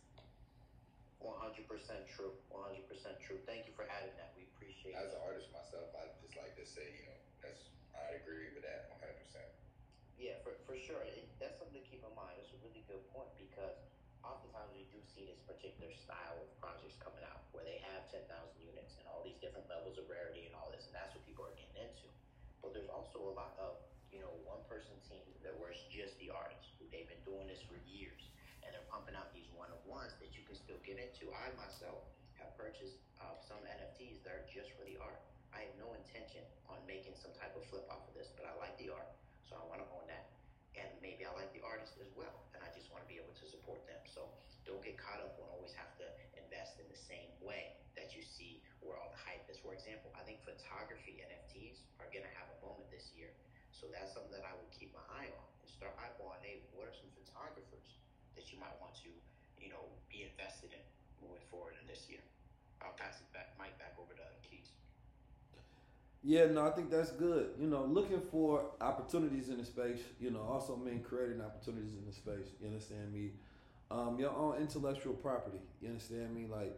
one hundred percent true. one hundred percent true. Thank you for adding that. We appreciate it. As an artist myself, I just like to say, you know, that's I agree with that one hundred percent. Yeah, for, for sure. It, that's something to keep in mind. It's a really good point because oftentimes we do see this particular style of projects coming out where they have ten thousand units and all these different levels of rarity and all this, and that's what people are getting into. But there's also a lot of, you know, one-person team that works just the artists who they've been doing this for years, and they're pumping out these one-of-ones that you can still get into. I myself have purchased uh, some N F Ts that are just for the art. I have no intention on making some type of flip off of this, but I like the art, so I want to own that. And maybe I like the artist as well, and I just want to be able to support them. So don't get caught up on always have to invest in the same way that you see where all the hype is. For example, I think photography N F Ts are going to have a moment this year. So that's something that I would keep my eye on and start eyeballing, hey, what are some photographers that you might want to, you know, be invested in moving forward in this year? I'll pass it back, Mike, back over to Keys. Yeah, no, I think that's good. You know, looking for opportunities in the space, you know, also mean creating opportunities in the space. You understand me? Um, your own intellectual property. You understand me? Like,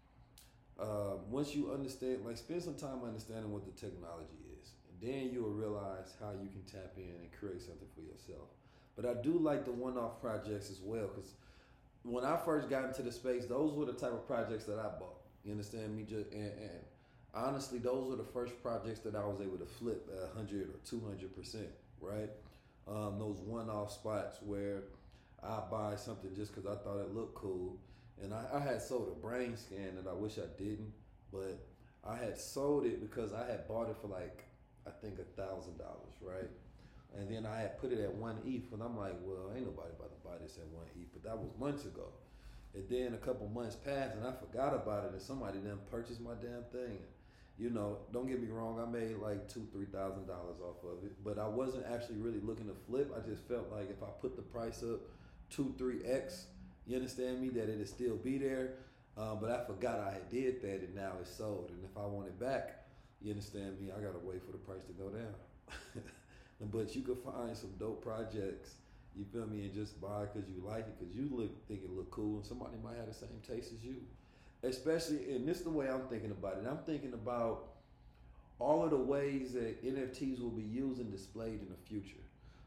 uh, once you understand, like, spend some time understanding what the technology is. And then you'll realize how you can tap in and create something for yourself. But I do like the one-off projects as well, because when I first got into the space, those were the type of projects that I bought. You understand me? Just and, and honestly, those were the first projects that I was able to flip at one hundred or two hundred percent, right? Um, those one-off spots where I buy something just because I thought it looked cool. And I, I had sold a brain scan that I wish I didn't, but I had sold it because I had bought it for like, I think a thousand dollars, right? And then I had put it at one E T H, and I'm like, well, ain't nobody about to buy this at one E T H, but that was months ago. And then a couple months passed, and I forgot about it, and somebody then purchased my damn thing. You know, don't get me wrong, I made like two, three thousand dollars off of it, but I wasn't actually really looking to flip. I just felt like if I put the price up two, three X, you understand me, that it'd still be there. Um, but I forgot I had did that, and now it's sold. And if I want it back, you understand me, I gotta wait for the price to go down. But you could find some dope projects, you feel me, and just buy because you like it, because you look think it look cool, and somebody might have the same taste as you. Especially, and this is the way I'm thinking about it. I'm thinking about all of the ways that N F Ts will be used and displayed in the future.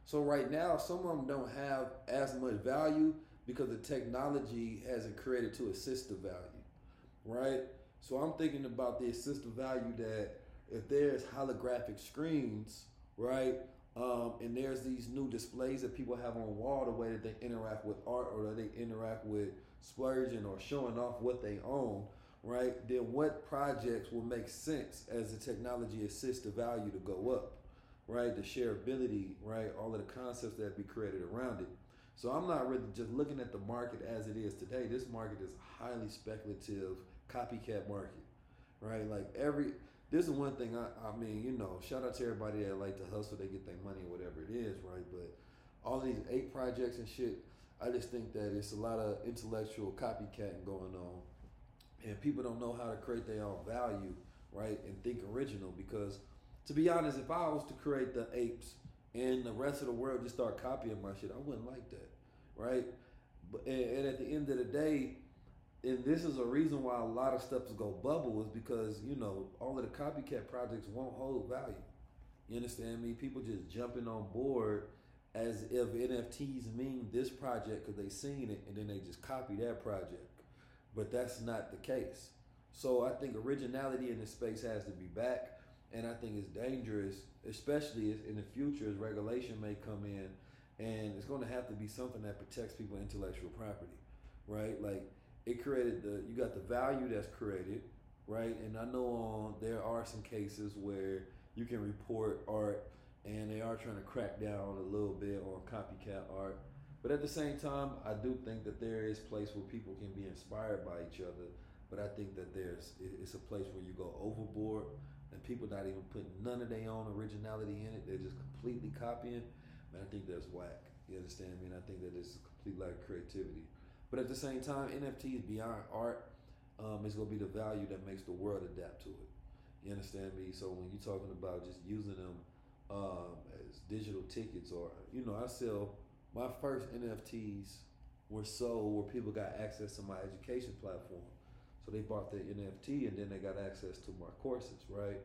So right now, some of them don't have as much value because the technology hasn't created to assist the value, right? So I'm thinking about the assistive value that if there's holographic screens, right, um, and there's these new displays that people have on wall, the way that they interact with art or that they interact with splurging or showing off what they own, right, then what projects will make sense as the technology assists the value to go up, right, the shareability, right, all of the concepts that be created around it. So I'm not really just looking at the market as it is today. This market is a highly speculative copycat market, right? Like every, this is one thing I, I mean, you know, shout out to everybody that like to hustle, they get their money or whatever it is, right? But all of these eight projects and shit, I just think that it's a lot of intellectual copycatting going on, and people don't know how to create their own value, right? And think original, because to be honest, if I was to create the apes and the rest of the world just start copying my shit, I wouldn't like that, right? But and, and at the end of the day, and this is a reason why a lot of stuff is go bubble, is because, you know, all of the copycat projects won't hold value. You understand me? People just jumping on board as if N F Ts mean this project because they seen it and then they just copy that project. But that's not the case. So I think originality in this space has to be back, and I think it's dangerous, especially in the future as regulation may come in, and it's going to have to be something that protects people's intellectual property, right? Like, it created the, you got the value that's created, right? And I know um, there are some cases where you can report art and they are trying to crack down a little bit on copycat art. But at the same time, I do think that there is a place where people can be inspired by each other. But I think that there's, it's a place where you go overboard and people not even putting none of their own originality in it. They're just completely copying. Man, I think that's whack. You understand me? And I think that it's a complete lack of creativity. But at the same time, N F Ts beyond art, um, it's going to be the value that makes the world adapt to it. You understand me? So when you're talking about just using them um, as digital tickets, or, you know, I sell, my first N F Ts were sold where people got access to my education platform. So they bought the N F T and then they got access to my courses, right?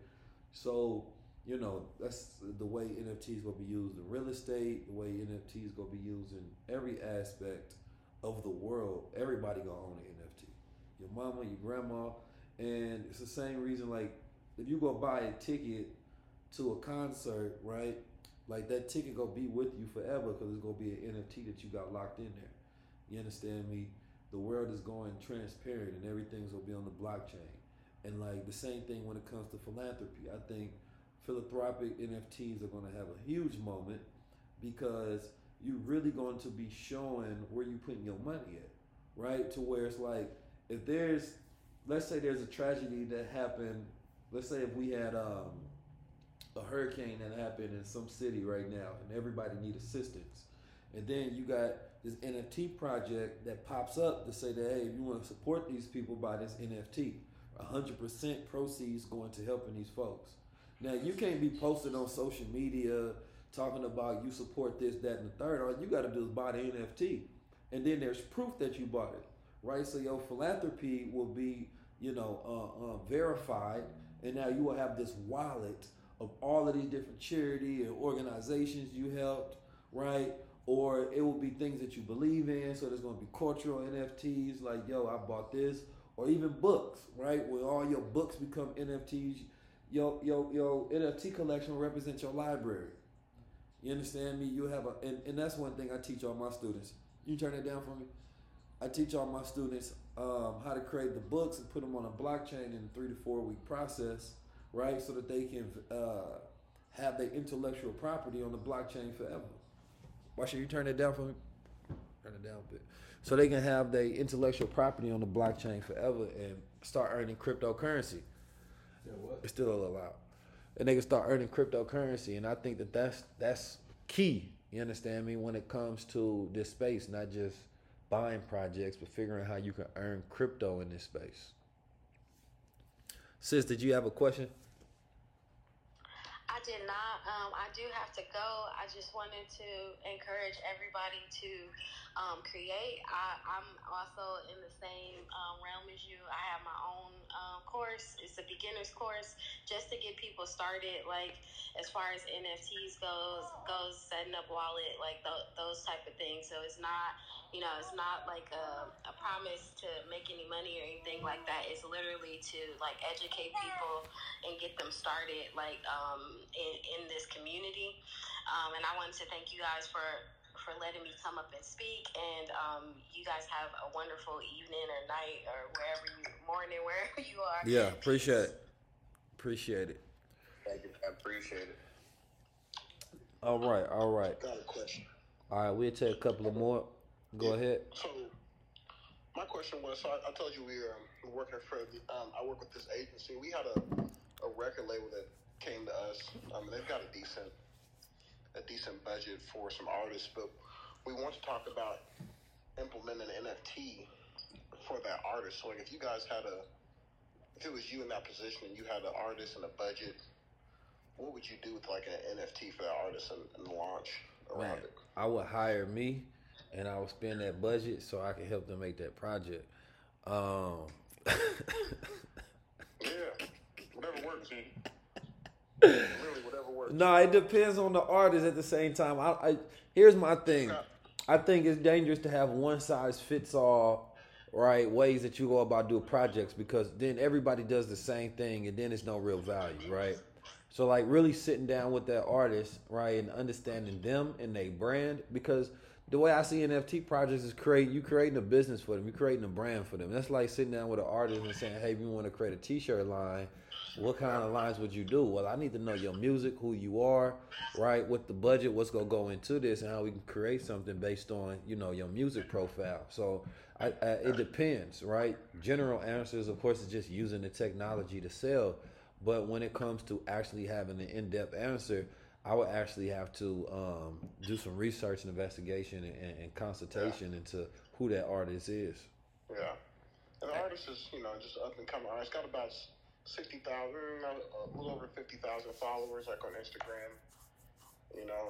So, you know, that's the way N F Ts going to be used in real estate, the way N F Ts going to be used in every aspect of the world. Everybody gonna own an N F T. Your mama, your grandma, and it's the same reason. Like, if you go buy a ticket to a concert, right? Like, that ticket gonna be with you forever because it's gonna be an N F T that you got locked in there. You understand me? The world is going transparent and everything's gonna be on the blockchain. And like the same thing when it comes to philanthropy. I think philanthropic N F Ts are gonna have a huge moment because you're really going to be showing where you're putting your money at, right? To where it's like, if there's, let's say there's a tragedy that happened, let's say if we had um, a hurricane that happened in some city right now and everybody need assistance, and then you got this N F T project that pops up to say that, hey, if you want to support these people, buy this N F T, one hundred percent proceeds going to helping these folks. Now, you can't be posted on social media talking about you support this, that, and the third. All you got to do is buy the N F T. And then there's proof that you bought it, right? So your philanthropy will be, you know, uh, uh, verified. And now you will have this wallet of all of these different charity and organizations you helped, right? Or it will be things that you believe in. So there's going to be cultural N F Ts like, yo, I bought this. Or even books, right? Where all your books become N F Ts. Your, your, your N F T collection represents your library. You understand me? You have a, and, and that's one thing I teach all my students. You turn it down for me? I teach all my students um, how to create the books and put them on a blockchain in a three to four week process, right? So that they can uh, have their intellectual property on the blockchain forever. Why should you turn it down for me? Turn it down a bit. So they can have their intellectual property on the blockchain forever and start earning cryptocurrency. Yeah, what? It's still allowed. And they can start earning cryptocurrency. And I think that that's, that's key, you understand me, when it comes to this space, not just buying projects, but figuring out how you can earn crypto in this space. Sis, did you have a question? I did not. Um, I do have to go. I just wanted to encourage everybody to um, create. I, I'm also in the same um, realm as you. I have my own um, course. It's a beginner's course just to get people started, like as far as N F Ts goes, goes setting up wallet, like th- those type of things. So it's not, you know, it's not like a, a promise to make any money or anything like that. It's literally to like educate people and get them started, like um, in, in this community. Um, and I wanted to thank you guys for, for letting me come up and speak. And um, you guys have a wonderful evening or night or wherever you, morning, wherever you are. Yeah, appreciate it. Appreciate it. Thank you. I appreciate it. All right, all right. Got a question. All right, we'll take a couple of more. Go Yeah. ahead. So, my question was, so I, I told you we were um, working for, the, um, I work with this agency. We had a, a record label that came to us. Um, they've got a decent, a decent budget for some artists, but we want to talk about implementing an N F T for that artist. So, like, if you guys had a, if it was you in that position and you had an artist and a budget, what would you do with like an N F T for that artist and, and launch around Man, it? I would hire me, and I would spend that budget so I could help them make that project. Um, Yeah, whatever works. Really, whatever works. no, it depends on the artist. At the same time, I, I here's my thing. I think it's dangerous to have one size fits all, right? Ways that you go about doing projects, because then everybody does the same thing, and then it's no real value, right? So like really sitting down with that artist, right, and understanding them and their brand, because the way I see N F T projects is create you creating a business for them, you creating a brand for them. That's like sitting down with an artist and saying, hey, we want to create a T-shirt line. What kind of lines would you do? Well, I need to know your music, who you are, right? What the budget, what's gonna go into this, and how we can create something based on, you know, your music profile. So I, I, it depends, right? General answers, of course, is just using the technology to sell. But when it comes to actually having an in-depth answer, I would actually have to um, do some research and investigation and, and consultation yeah. into who that artist is. Yeah. And the artist is, you know, just up and coming artist. Got about sixty thousand, a little over fifty thousand followers, like on Instagram, you know.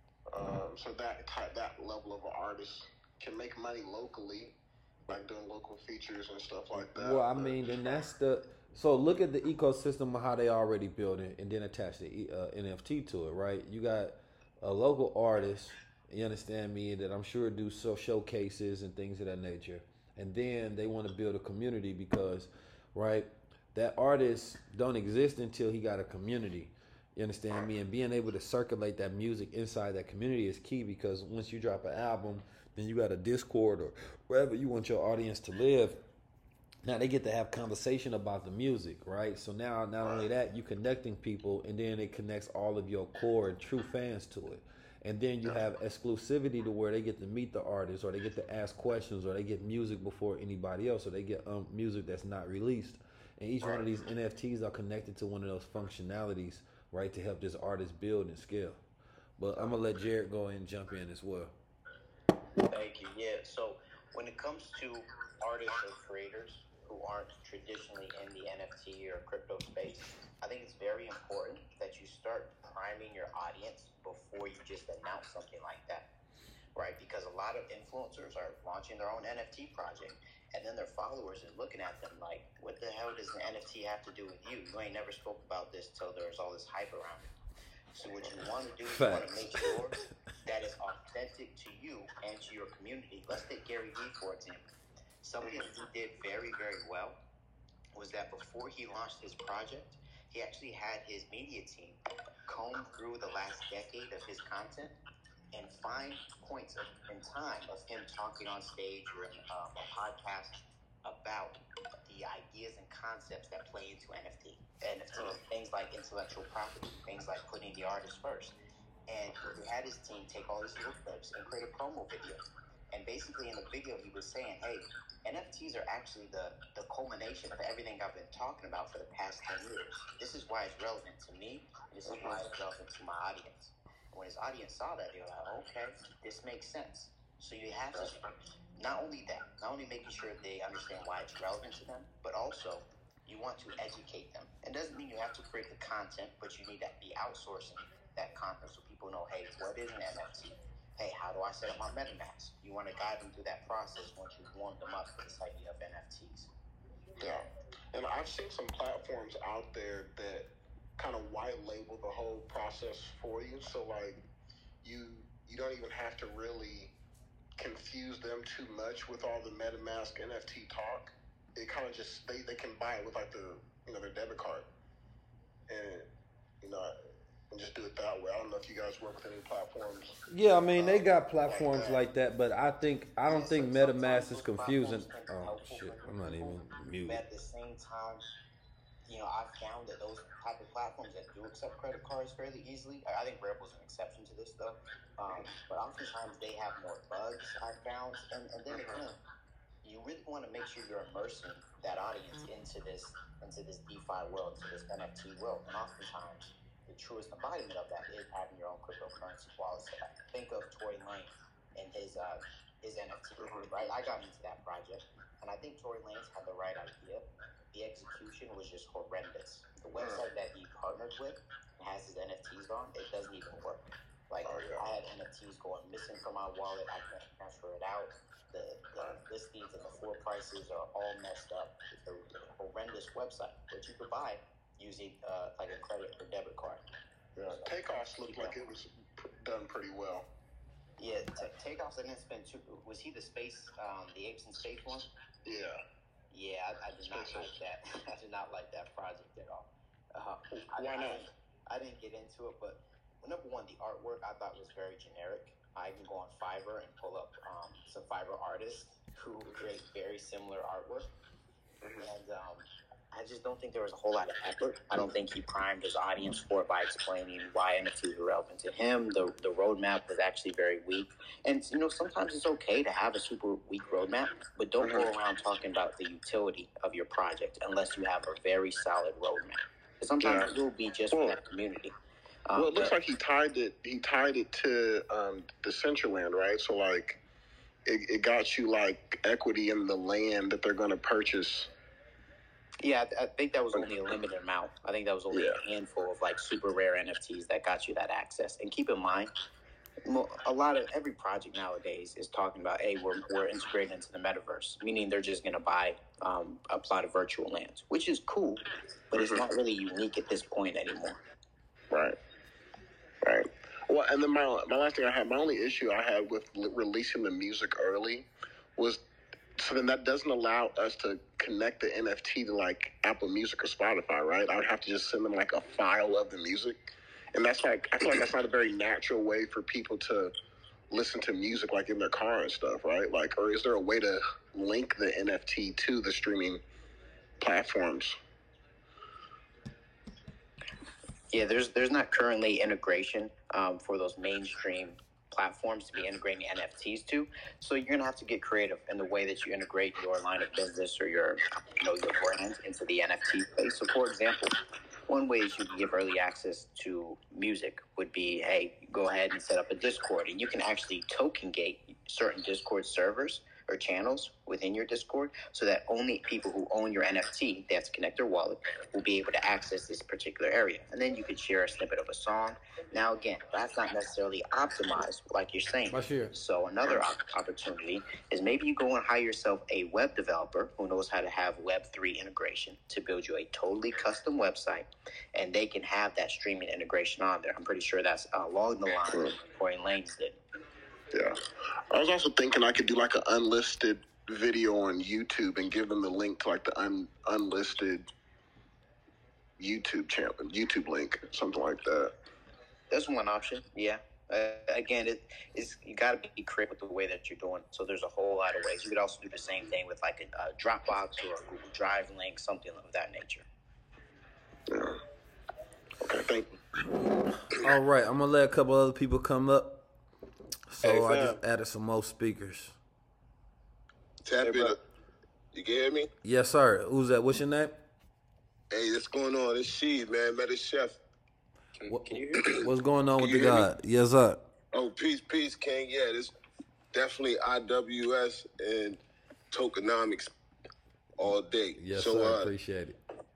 Um, so that that level of an artist can make money locally, like doing local features and stuff like that. Well, I mean, then that's the... So look at the ecosystem of how they already build it, and then attach the uh, N F T to it, right? You got a local artist, you understand me, that I'm sure do so showcases and things of that nature. And then they want to build a community because, right, that artist don't exist until he got a community. You understand me? And being able to circulate that music inside that community is key, because once you drop an album, then you got a Discord or wherever you want your audience to live. Now they get to have conversation about the music, right? So now, not only that, you connecting people, and then it connects all of your core and true fans to it. And then you have exclusivity to where they get to meet the artist, or they get to ask questions, or they get music before anybody else, or they get um, music that's not released. And each one of these N F Ts are connected to one of those functionalities, right, to help this artist build and scale. But I'm going to let Jared go and jump in as well. Thank you. Yeah, so when it comes to artists or creators who aren't traditionally in the N F T or crypto space, I think it's very important that you start priming your audience before you just announce something like that, right? Because a lot of influencers are launching their own N F T project, and then their followers are looking at them like, what the hell does an N F T have to do with you? You ain't never spoke about this till there's all this hype around it. So what you want to do is you want to make sure that it's authentic to you and to your community. Let's take Gary Vee, for example. Something he did very, very well was that before he launched his project, he actually had his media team comb through the last decade of his content and find points of, in time of him talking on stage or in um, a podcast about the ideas and concepts that play into N F T. N F T, things like intellectual property, things like putting the artist first. And he had his team take all these little clips and create a promo video. And basically in the video, he was saying, hey, N F Ts are actually the, the culmination of everything I've been talking about for the past ten years. This is why it's relevant to me. This is why it's relevant to my audience. And when his audience saw that, they were like, okay, this makes sense. So you have to, not only that, not only making sure they understand why it's relevant to them, but also you want to educate them. It doesn't mean you have to create the content, but you need to be outsourcing that content so people know, hey, what is an N F T? Hey, how do I set up my MetaMask? You want to guide them through that process once you've warmed them up for this idea of N F Ts. Yeah. And I've seen some platforms out there that kind of white label the whole process for you. So like you you don't even have to really confuse them too much with all the MetaMask N F T talk. It kind of just they, they can buy it with like the you know their debit card, and you know and just do it that way. I don't know if you guys work with any platforms. Yeah, I mean they got platforms like that, but I think I don't think MetaMask is confusing. Oh shit, I'm not even muted. But at the same time, you know, I've found that those type of platforms that do accept credit cards fairly easily. I think Rebel's an exception to this though. Um, but oftentimes they have more bugs, I found, and, and then again, you really want to make sure you're immersing that audience into this into this DeFi world, into this N F T world. And oftentimes, the truest embodiment of that is having your own cryptocurrency wallet set up. Think of Tory Lanez and his uh, his N F T, right? I got into that project, and I think Tory Lanez had the right idea. The execution was just horrendous. The website that he partnered with and has his N F Ts on, it doesn't even work. Like, oh, yeah. I had N F Ts going missing from my wallet. I can't transfer it out. The, the listings and the floor prices are all messed up. It's a horrendous website, which you could buy using uh, like a credit or debit card. Yeah, so, Takeoffs looked like it was pr- done pretty well. Yeah, t- Takeoffs I didn't spend too. Was he the space, um, the Apes in Space one? Yeah. Yeah, I, I did not like that. I did not like that project at all. Uh, Why I, not? I, I didn't get into it, but number one, the artwork I thought was very generic. I can go on Fiverr and pull up um, some Fiverr artists who create very similar artwork. Mm-hmm. And um, I just don't think there was a whole lot of effort. I don't think he primed his audience for it by explaining why N F Ts were relevant to him. The the roadmap was actually very weak. And, you know, sometimes it's okay to have a super weak roadmap, but don't mm-hmm. go around talking about the utility of your project unless you have a very solid roadmap. Because sometimes yeah. it will be just for that community. Um, well, it looks like he tied it. He tied it to um, the Decentraland, right? So, like, it, it got you like equity in the land that they're going to purchase. Yeah, I, th- I think that was only a limited amount. I think that was only yeah. a handful of like super rare N F Ts that got you that access. And keep in mind, a lot of every project nowadays is talking about, hey, we're we're integrated into the metaverse, meaning they're just going to buy um, a plot of virtual lands, which is cool, but it's not really unique at this point anymore. Right. Right. Well, and then my my last thing I had, my only issue I had with l- releasing the music early was, so then that doesn't allow us to connect the N F T to like Apple Music or Spotify, right? I would have to just send them like a file of the music, and that's like I feel like that's not a very natural way for people to listen to music like in their car and stuff, right? Like, or is there a way to link the N F T to the streaming platforms? Yeah, there's there's not currently integration um, for those mainstream platforms to be integrating N F Ts to. So you're gonna have to get creative in the way that you integrate your line of business or your you know your brand into the N F T space. So for example, one way you can give early access to music would be, hey, go ahead and set up a Discord, and you can actually token gate certain Discord servers or channels within your Discord so that only people who own your N F T, they have to connect their wallet, will be able to access this particular area. And then you could share a snippet of a song. Now, again, that's not necessarily optimized like you're saying. So another op- opportunity is maybe you go and hire yourself a web developer who knows how to have Web three integration to build you a totally custom website, and they can have that streaming integration on there. I'm pretty sure that's along the line of Tory Lanez did. Yeah. I was also thinking I could do like an unlisted video on YouTube and give them the link to like the un- unlisted YouTube channel, YouTube link, something like that. That's one option. Yeah. Uh, again, it is you got to be creative with the way that you're doing. So there's a whole lot of ways. You could also do the same thing with like a, a Dropbox or a Google Drive link, something of that nature. Yeah. Okay. Thank you. All right. I'm gonna let a couple other people come up. So hey, I just added some more speakers. Tap hey, it. You can hear me? Yes, sir. Who's that? What's your name? Hey, what's going on? It's Sheed, man. Met a chef. Can, what, can you hear me? What's going on can with the God? Me? Yes, sir. Oh, peace, peace, King. Yeah, this definitely I W S and tokenomics all day. Yes, so, sir. Uh, Appreciate it.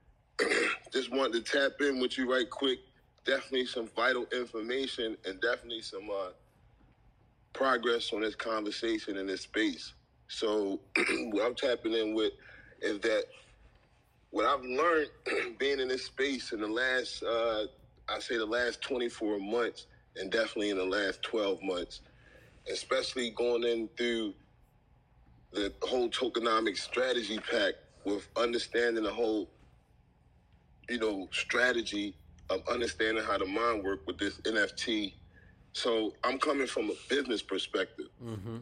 just wanted to tap in with you right quick. Definitely some vital information and definitely some uh, progress on this conversation in this space. So what I'm tapping in with is that what I've learned being in this space in the last, uh, I say the last twenty-four months and definitely in the last twelve months, especially going in through the whole tokenomics strategy pack with understanding the whole, you know, strategy of understanding how the mind work with this N F T. So I'm coming from a business perspective. Mm-hmm.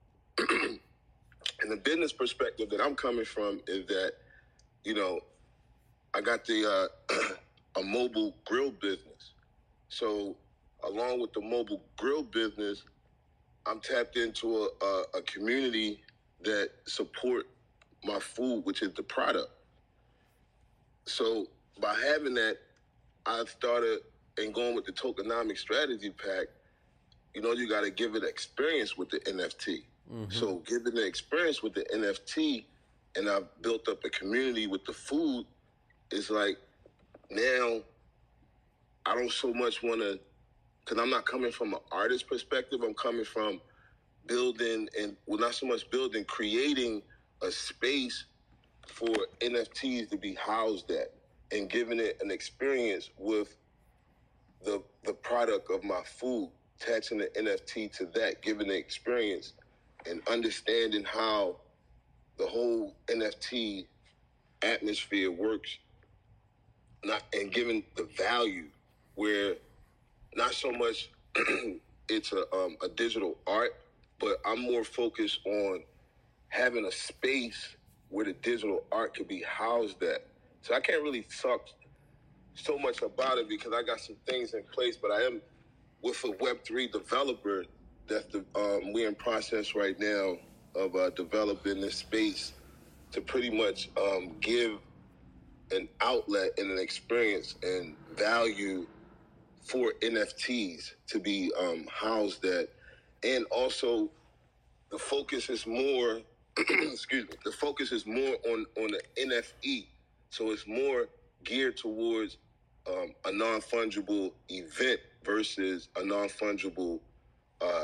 And the business perspective that I'm coming from is that, you know, I got the uh, a mobile grill business. So along with the mobile grill business, I'm tapped into a, a, a community that support my food, which is the product. So by having that, I started and going with the tokenomics strategy pack. You know, you got to give it experience with the N F T. Mm-hmm. So given the experience with the N F T, and I've built up a community with the food, it's like now I don't so much want to, because I'm not coming from an artist perspective. I'm coming from building and, well, not so much building, creating a space for N F Ts to be housed at and giving it an experience with the the product of my food, attaching the N F T to that, giving the experience and understanding how the whole N F T atmosphere works, not and giving the value where not so much it's a um, a digital art, but I'm more focused on having a space where the digital art could be housed at. So I can't really talk so much about it because I got some things in place, but I am with a Web three developer that's the, um, we're in process right now of uh, developing this space to pretty much um, give an outlet and an experience and value for N F Ts to be um, housed at. And also the focus is more, excuse me, the focus is more on, on the N F E. So it's more geared towards um, a non-fungible event versus a non-fungible, uh,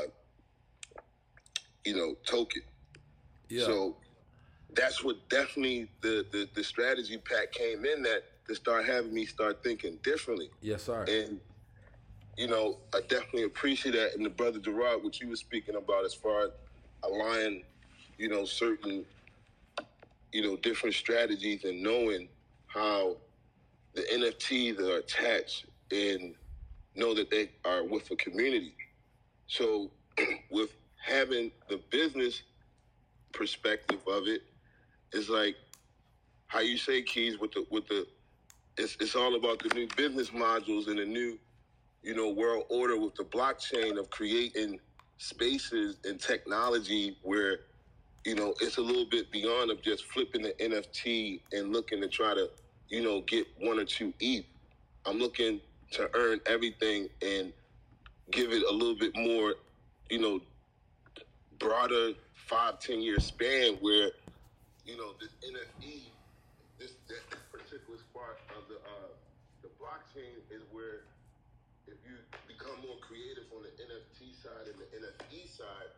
you know, token. Yeah. So that's what definitely the, the, the strategy pack came in that to start having me start thinking differently. Yes, sir. And, you know, I definitely appreciate that. And the brother Gerard, what you were speaking about as far as aligning, you know, certain, you know, different strategies and knowing how the N F Ts are attached and know that they are with a community. So with having the business perspective of it, it's like how you say, Keys, with the with the it's it's all about the new business modules and the new, you know, world order with the blockchain of creating spaces and technology where, you know, it's a little bit beyond of just flipping the N F T and looking to try to, you know, get one or two E T H. I'm looking to earn everything and give it a little bit more, you know, broader five, ten year span where, you know, this N F E, this that particular part of the uh, the blockchain is where if you become more creative on the N F T side and the N F E side,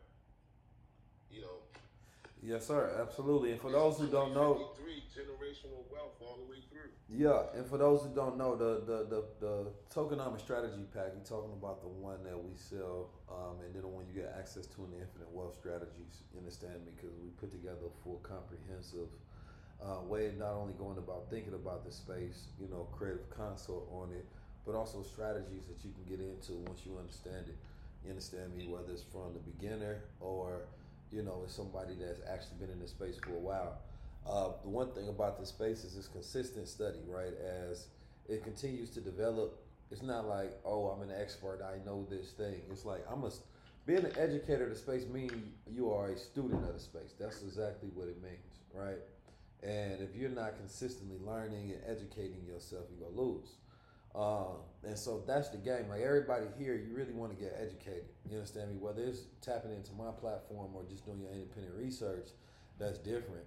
you know. Yes, sir. Absolutely. And for those who don't know, three generational wealth all the way through. Yeah, and for those who don't know, the the the, the tokenomics strategy pack, you're talking about the one that we sell, um, and then the one you get access to in the Infinite Wealth Strategies. You understand me? Because we put together a full comprehensive uh, way of not only going about thinking about the space, you know, creative consult on it, but also strategies that you can get into once you understand it. You understand me? Whether it's from the beginner or, you know, it's somebody that's actually been in this space for a while. Uh, the one thing about this space is it's consistent study, right? As it continues to develop, it's not like, oh, I'm an expert, I know this thing. It's like, I'm a, being an educator of the space means you are a student of the space. That's exactly what it means, right? And if you're not consistently learning and educating yourself, you're gonna lose. Um, and so that's the game. Like everybody here, you really want to get educated. You understand me? Whether it's tapping into my platform or just doing your independent research, that's different.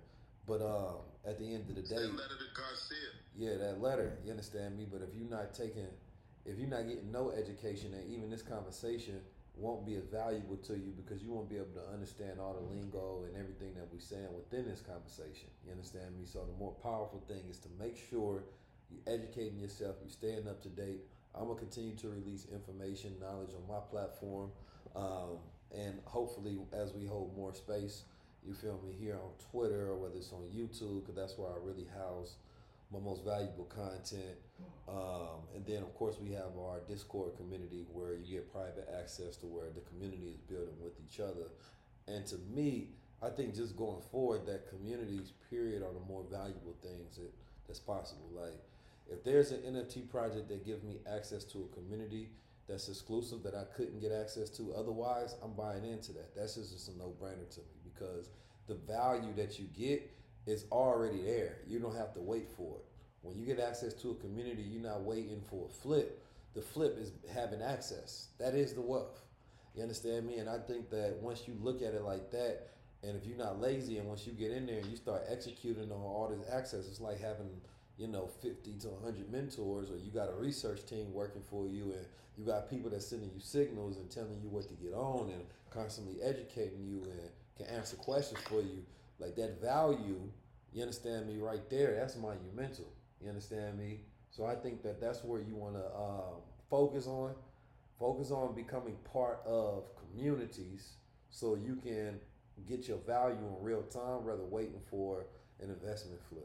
But um, at the end of the day, that letter to Garcia. Yeah, that letter. You understand me? But if you're not taking, if you're not getting no education, and even this conversation won't be as valuable to you because you won't be able to understand all the lingo and everything that we're saying within this conversation. You understand me? So the more powerful thing is to make sure you're educating yourself, you're staying up to date. I'm gonna continue to release information, knowledge on my platform, um, and hopefully as we hold more space, you feel me, here on Twitter or whether it's on YouTube, because that's where I really house my most valuable content. Um, and then, of course, we have our Discord community where you get private access to where the community is building with each other. And to me, I think just going forward, that communities, period, are the more valuable things that, that's possible. Like, if there's an N F T project that gives me access to a community that's exclusive that I couldn't get access to otherwise, I'm buying into that. That's just, just a no-brainer to me because the value that you get is already there. You don't have to wait for it. When you get access to a community, you're not waiting for a flip. The flip is having access. That is the wealth. You understand me? And I think that once you look at it like that, and if you're not lazy, and once you get in there and you start executing on all this access, it's like having, you know, fifty to one hundred mentors, or you got a research team working for you, and you got people that's sending you signals and telling you what to get on and constantly educating you and can answer questions for you. Like that value, you understand me, right there, that's monumental. You understand me? So I think that that's where you want to um, focus on. Focus on becoming part of communities so you can get your value in real time rather waiting for an investment flip.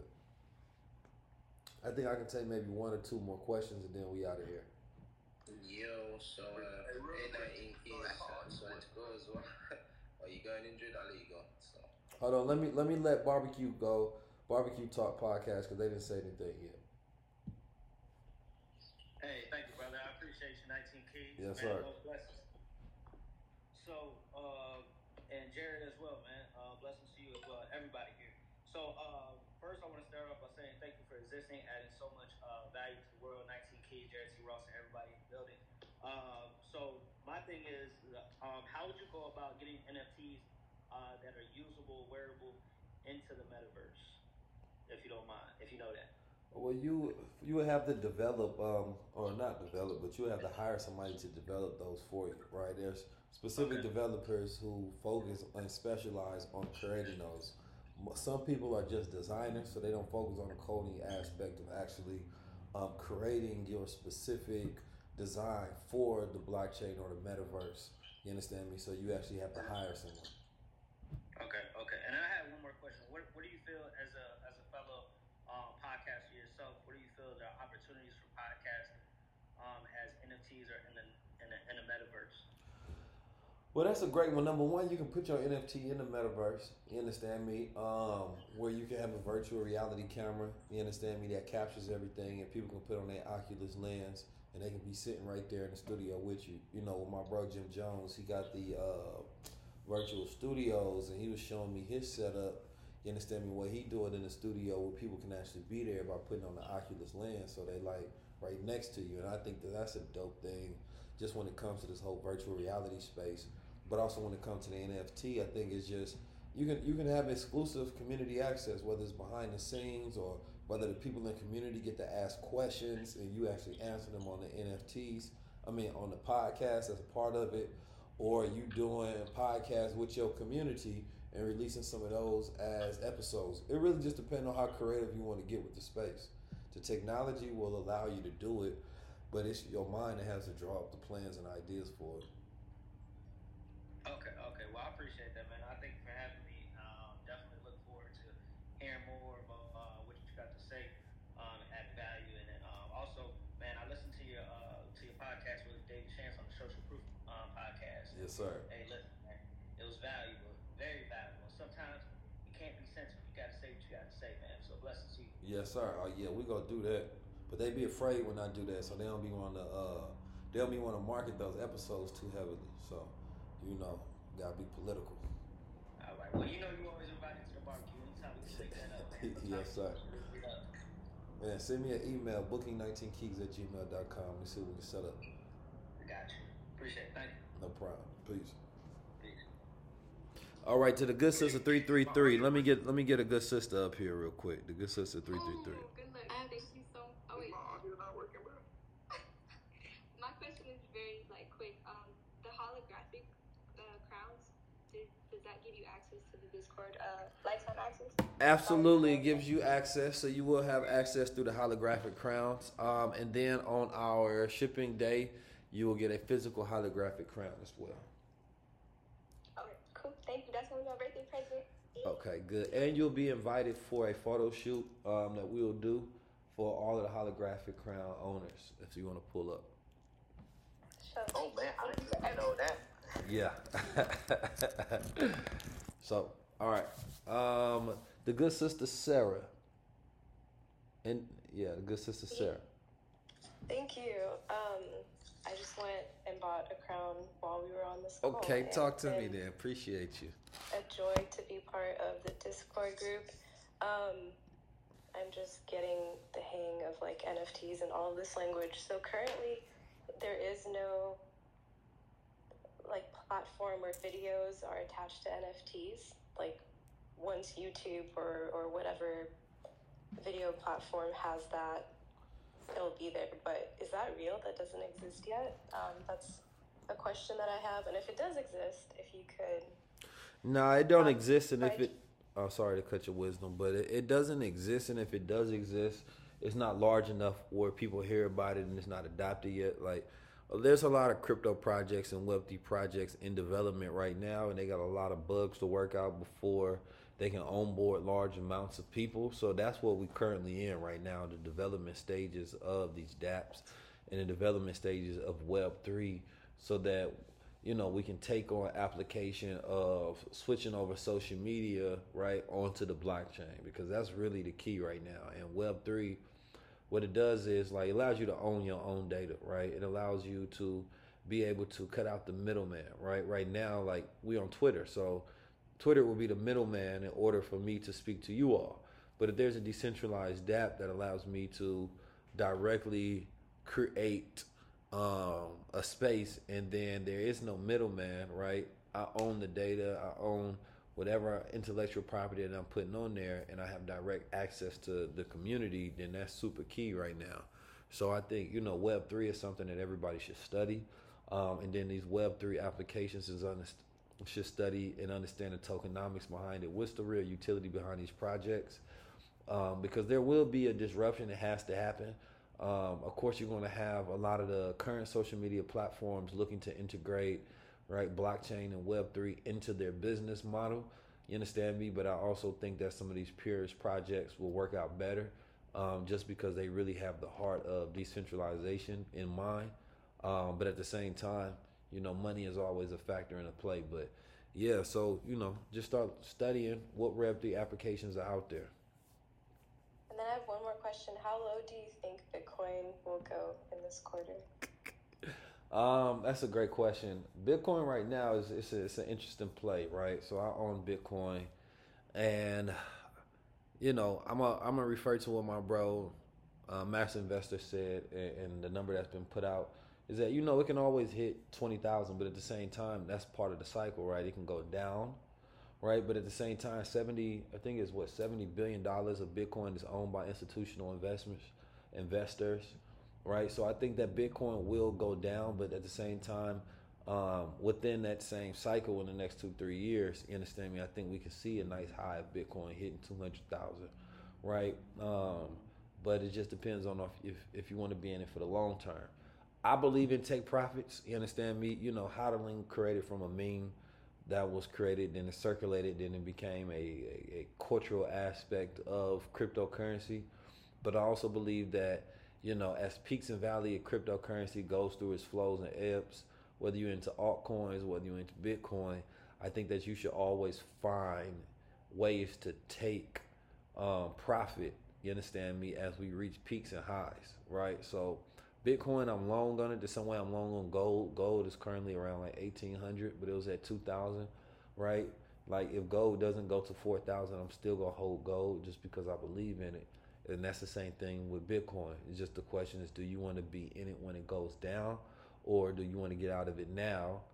I think I can take maybe one or two more questions and then we out of here. Yo, so uh, in that ink is so to go as well. Are you going injured? I'll let you go. So. Hold on, let me let me let Barbecue go. Barbecue Talk podcast because they didn't say anything yet. Hey, thank you, brother. I appreciate you, nineteen Keys. Yes, man, sir. most blessings. So, uh, and Jared as well, man. Uh, blessings to you as well. Everybody here. So, uh, first I want to start off by saying thank you for existing, adding so much uh, value to the world. nineteen Keys, Jared T. Ross, and everybody in the building. Uh, so, my thing is, um, how would you go about getting N F Ts uh, that are usable, wearable into the metaverse? If you don't mind, if you know that. Well, you you would have to develop, um, or not develop, but you would have to hire somebody to develop those for you, right? There's specific okay. developers who focus and specialize on creating those. Some people are just designers, so they don't focus on the coding aspect of actually um, creating your specific design for the blockchain or the metaverse. You understand me? So you actually have to hire someone. Okay, okay. And I have one more question. What what do you feel as a as a fellow um, podcaster yourself? What do you feel there are opportunities for podcasting um, as N F Ts or in the in the, in the metaverse? Well, that's a great one. Number one, you can put your N F T in the metaverse. You understand me? Um, where you can have a virtual reality camera. You understand me? That captures everything, and people can put on their Oculus lens, and they can be sitting right there in the studio with you. You know, with my bro Jim Jones, he got the uh, virtual studios, and he was showing me his setup. You understand me? What he doing in the studio where people can actually be there by putting on the Oculus lens, so they like right next to you. And I think that that's a dope thing, just when it comes to this whole virtual reality space. But also when it comes to the N F T, I think it's just you can you can have exclusive community access, whether it's behind the scenes or whether the people in the community get to ask questions and you actually answer them on the N F Ts. I mean, on the podcast as a part of it, or you doing podcasts with your community and releasing some of those as episodes. It really just depends on how creative you want to get with the space. The technology will allow you to do it, but it's your mind that has to draw up the plans and ideas for it. Okay, okay. Well, I appreciate that, man. I thank you for having me. Um, definitely look forward to hearing more about uh, what you got to say, um, add value, and then um, also, man, I listened to your uh, to your podcast with David Chance on the Social Proof um, podcast. Yes, sir. Hey, listen, man, it was valuable, very valuable. Sometimes you can't be censored. You got to say what you got to say, man. So blessings to you. Yes, sir. Oh, yeah, we gonna do that, but they be afraid when I do that, so they don't be want to. Uh, they don't be want to market those episodes too heavily. So. You know, gotta be political. All right. Well, you know you always invited to the barbecue anytime we can take that up. Yes, sir. Man, send me an email, booking nineteen keys at gmail dot com. Let's see what we can set up. Got you. Appreciate it. Thank you. No problem. Peace. Peace. All right, to the good sister three three three. Let me get let me get a good sister up here real quick. The good sister three three three. Oh, good luck. Thank you so. Oh wait. My question is very like quick. Um, the holographic uh, crowns. Did, does that give you access to the Discord? Uh, lifetime access? Absolutely, it gives you access. So you will have access through the holographic crowns. Um, and then on our shipping day, you will get a physical holographic crown as well. Okay, cool. Thank you. That's gonna be my birthday present. Okay, good. And you'll be invited for a photo shoot um, that we will do for all of the holographic crown owners if you want to pull up. Oh man, I didn't even know that. Yeah. So, all right. Um, the good sister Sarah. And yeah, the good sister Sarah. Thank you. Um, I just went and bought a crown while we were on this call. Okay, and talk to me it's then. Appreciate you. a joy to be part of the Discord group. Um, I'm just getting the hang of like N F Ts and all of this language. So currently, there is no like platform where videos are attached to N F Ts. Like once YouTube or, or whatever video platform has that, it'll be there. But is that real? That doesn't exist yet? Um, that's a question that I have. And if it does exist, if you could... No, it don't exist, and if it, oh, sorry to cut your wisdom, but it, it doesn't exist, and if it does exist, it's not large enough where people hear about it and it's not adopted yet. Like, there's a lot of crypto projects and Web three projects in development right now, and they got a lot of bugs to work out before they can onboard large amounts of people. So that's what we're currently in right now, the development stages of these dApps and the development stages of Web three, so that you know, we can take on application of switching over social media, right, onto the blockchain, because that's really the key right now. And Web three, what it does is, like, it allows you to own your own data, right? It allows you to be able to cut out the middleman, right? Right now, like, we on Twitter, so Twitter will be the middleman in order for me to speak to you all. But if there's a decentralized dApp that allows me to directly create um a space, and then there is no middleman, right? I own the data, I own whatever intellectual property that I'm putting on there, and I have direct access to the community, then that's super key right now. So I think, you know, Web three is something that everybody should study, um, and then these Web three applications is under, should study and understand the tokenomics behind it. What's the real utility behind these projects? Um, because there will be a disruption that has to happen. Um, of course, you're going to have a lot of the current social media platforms looking to integrate, right, blockchain and Web three into their business model. You understand me? But I also think that some of these purist projects will work out better, um, just because they really have the heart of decentralization in mind. Um, but at the same time, you know, money is always a factor in the play. But yeah, so, you know, just start studying what Web three applications are out there. And then I have one more question. How low do you think Bitcoin will go in this quarter? Um, that's a great question. Bitcoin right now is it's, a, it's an interesting play, right? So I own Bitcoin, and you know, I'm a, I'm gonna refer to what my bro, uh, Master Investor said, and, and the number that's been put out is that, you know, it can always hit twenty thousand, but at the same time, that's part of the cycle, right? It can go down, right? But at the same time, seventy, I think it's what, seventy billion dollars of Bitcoin is owned by institutional investments, investors, right? So I think that Bitcoin will go down, but at the same time, um, within that same cycle in the next two, three years, you understand me? I think we can see a nice high of Bitcoin hitting two hundred thousand, right? Um, but it just depends on if, if, if you want to be in it for the long term. I believe in take profits, you understand me? You know, hodling created from a meme that was created, then it circulated, then it became a, a, a cultural aspect of cryptocurrency. But I also believe that, you know, as peaks and valleys of cryptocurrency goes through its flows and ebbs, whether you're into altcoins, whether you're into Bitcoin, I think that you should always find ways to take um, profit, you understand me, as we reach peaks and highs, right? So Bitcoin, I'm long on it. The same way I'm long on gold. Gold is currently around like eighteen hundred, but it was at two thousand, right? Like, if gold doesn't go to four thousand, I'm still going to hold gold just because I believe in it. And that's the same thing with Bitcoin. It's just the question is, do you want to be in it when it goes down, or do you want to get out of it now,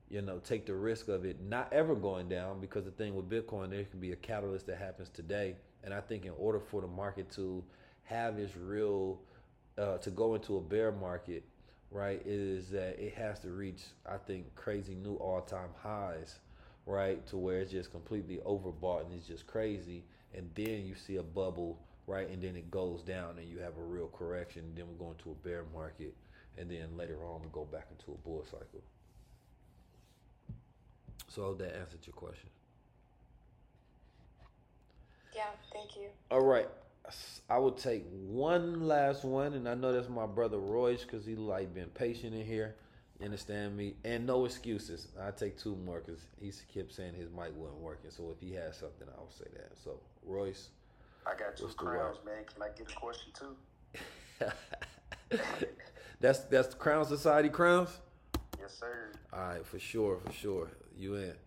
you know, take the risk of it not ever going down, because the thing with Bitcoin, there can be a catalyst that happens today. And I think in order for the market to have its real, uh, to go into a bear market, right, is that it has to reach, I think, crazy new all-time highs, right, to where it's just completely overbought and it's just crazy. And then you see a bubble, right, and then it goes down and you have a real correction. And then we go into a bear market, and then later on we go back into a bull cycle. So I hope that answered your question. Yeah, thank you. All right. I will take one last one, and I know that's my brother Royce, because he like been patient in here. You understand me? And no excuses. I take two more because he kept saying his mic wasn't working. So if he has something, I'll say that. So Royce, I got two crowns, man. Can I get a question too? that's that's the Crown Society crowns. Yes, sir. All right, for sure, for sure. You in?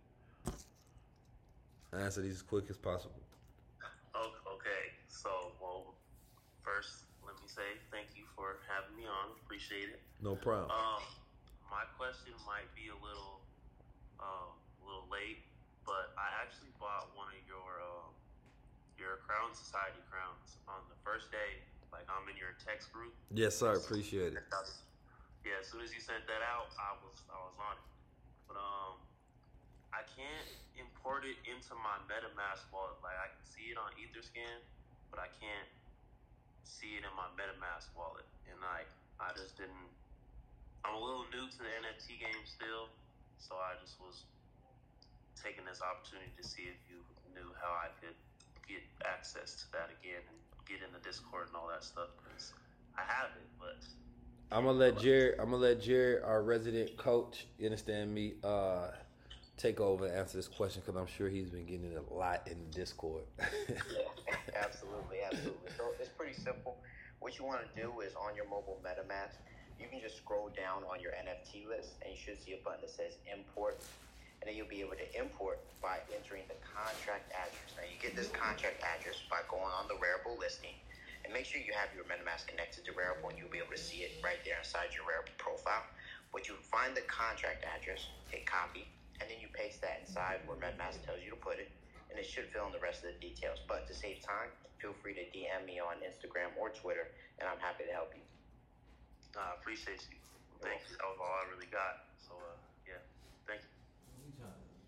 Answer these as quick as possible. Okay, so well, first let me say thank you for having me on. Appreciate it. No problem. Um, my question might be a little, um, a little late, but I actually bought one of your, um, your Crown Society crowns on the first day. Like, I'm in your text group. Yes, sir. Appreciate it. Yeah, as soon as you sent that out, I was I was on it. But um, I can't import it into my MetaMask wallet. Like, I can see it on Etherscan, but I can't see it in my MetaMask wallet. And like, I just didn't. I'm a little new to the N F T game still, so I just was taking this opportunity to see if you knew how I could get access to that again and get in the Discord and all that stuff. Because I have it, but I'm gonna let Jared. I'm gonna let Jared, our resident coach, you understand me, uh, take over and answer this question, because I'm sure he's been getting it a lot in the Discord. Yeah, absolutely, absolutely. So it's pretty simple. What you want to do is on your mobile MetaMask, you can just scroll down on your N F T list, and you should see a button that says import, and then you'll be able to import by entering the contract address. Now, you get this contract address by going on the Rarible listing, and make sure you have your MetaMask connected to Rarible, and you'll be able to see it right there inside your Rarible profile. But you find the contract address, hit copy, and then you paste that inside where MetaMask tells you to put it, and it should fill in the rest of the details. But to save time, feel free to D M me on Instagram or Twitter, and I'm happy to help you. I uh, appreciate you. Thanks. That was all I really got. So, uh, yeah, thank you.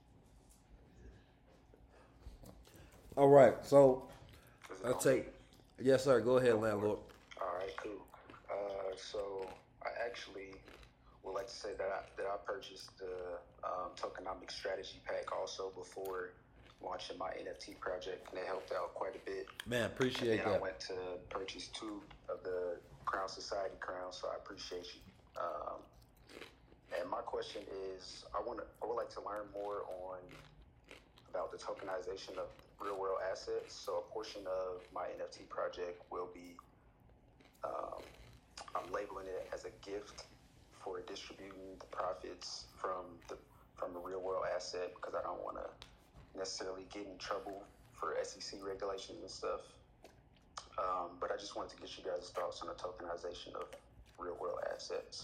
All right, so I'll take. Yes, sir. Go ahead, landlord. All right, cool. Uh, so I actually would like to say that I, that I purchased the um, tokenomics strategy pack also before launching my N F T project, and it helped out quite a bit. Man, appreciate and then that. I went to purchase two of the Crown Society crowns, so I appreciate you. Um, and my question is, I want to, I would like to learn more on about the tokenization of real world assets. So a portion of my N F T project will be, um, I'm labeling it as a gift for distributing the profits from the from a real world asset, because I don't want to necessarily get in trouble for S E C regulations and stuff. Um, but I just wanted to get you guys' thoughts on the tokenization of real world assets.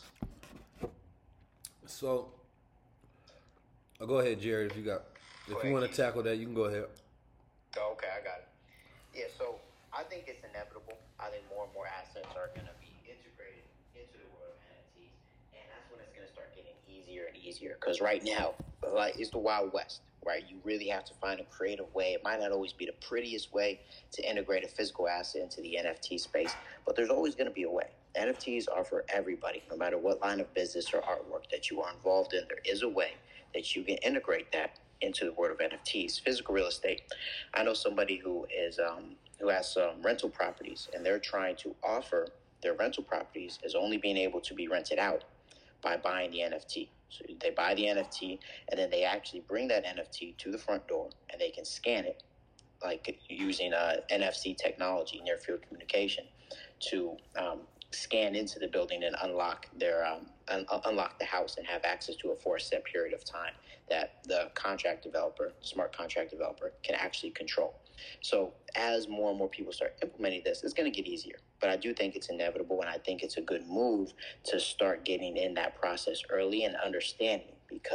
So, oh, go ahead, Jared. If you got, if you want to tackle that, you can go ahead. Okay, I got it. Yeah, so I think it's inevitable. I think more and more assets are going to be integrated into the world of N F Ts, and that's when it's going to start getting easier and easier. Because right now, like, it's the Wild West, right? You really have to find a creative way. It might not always be the prettiest way to integrate a physical asset into the N F T space, but there's always going to be a way. N F Ts are for everybody, no matter what line of business or artwork that you are involved in. There is a way that you can integrate that into the world of N F Ts, physical real estate. I know somebody who is um, who has some rental properties, and they're trying to offer their rental properties as only being able to be rented out by buying the N F T. So they buy the N F T, and then they actually bring that N F T to the front door, and they can scan it, like using uh, N F C technology, near field communication, to um, scan into the building and unlock their um, un- unlock the house and have access to it for a set period of time that the contract developer, smart contract developer, can actually control. So as more and more people start implementing this, it's going to get easier. But I do think it's inevitable, and I think it's a good move to start getting in that process early and understanding, because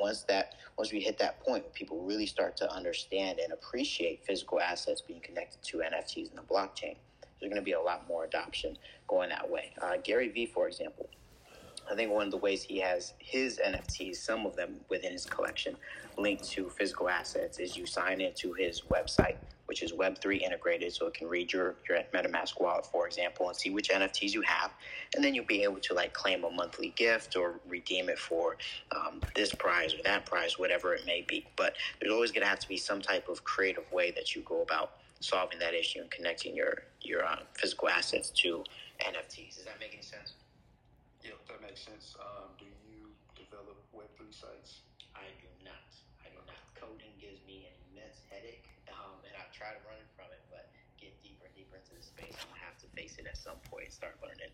once that once we hit that point where people really start to understand and appreciate physical assets being connected to N F Ts and the blockchain, there's going to be a lot more adoption going that way. Uh, Gary Vee, for example, I think one of the ways he has his N F Ts, some of them within his collection, linked to physical assets is you sign into his website, which is Web three integrated, so it can read your, your MetaMask wallet, for example, and see which N F Ts you have. And then you'll be able to like claim a monthly gift or redeem it for um, this prize or that prize, whatever it may be. But there's always going to have to be some type of creative way that you go about solving that issue and connecting your, your uh, physical assets to N F Ts. Does that make any sense? Yeah, that makes sense. Um, do you develop Web three sites? I do not. I do not. Coding gives me an immense headache, um, and I've tried running from it, but get deeper and deeper into the space, I'm going to have to face it at some point and start learning.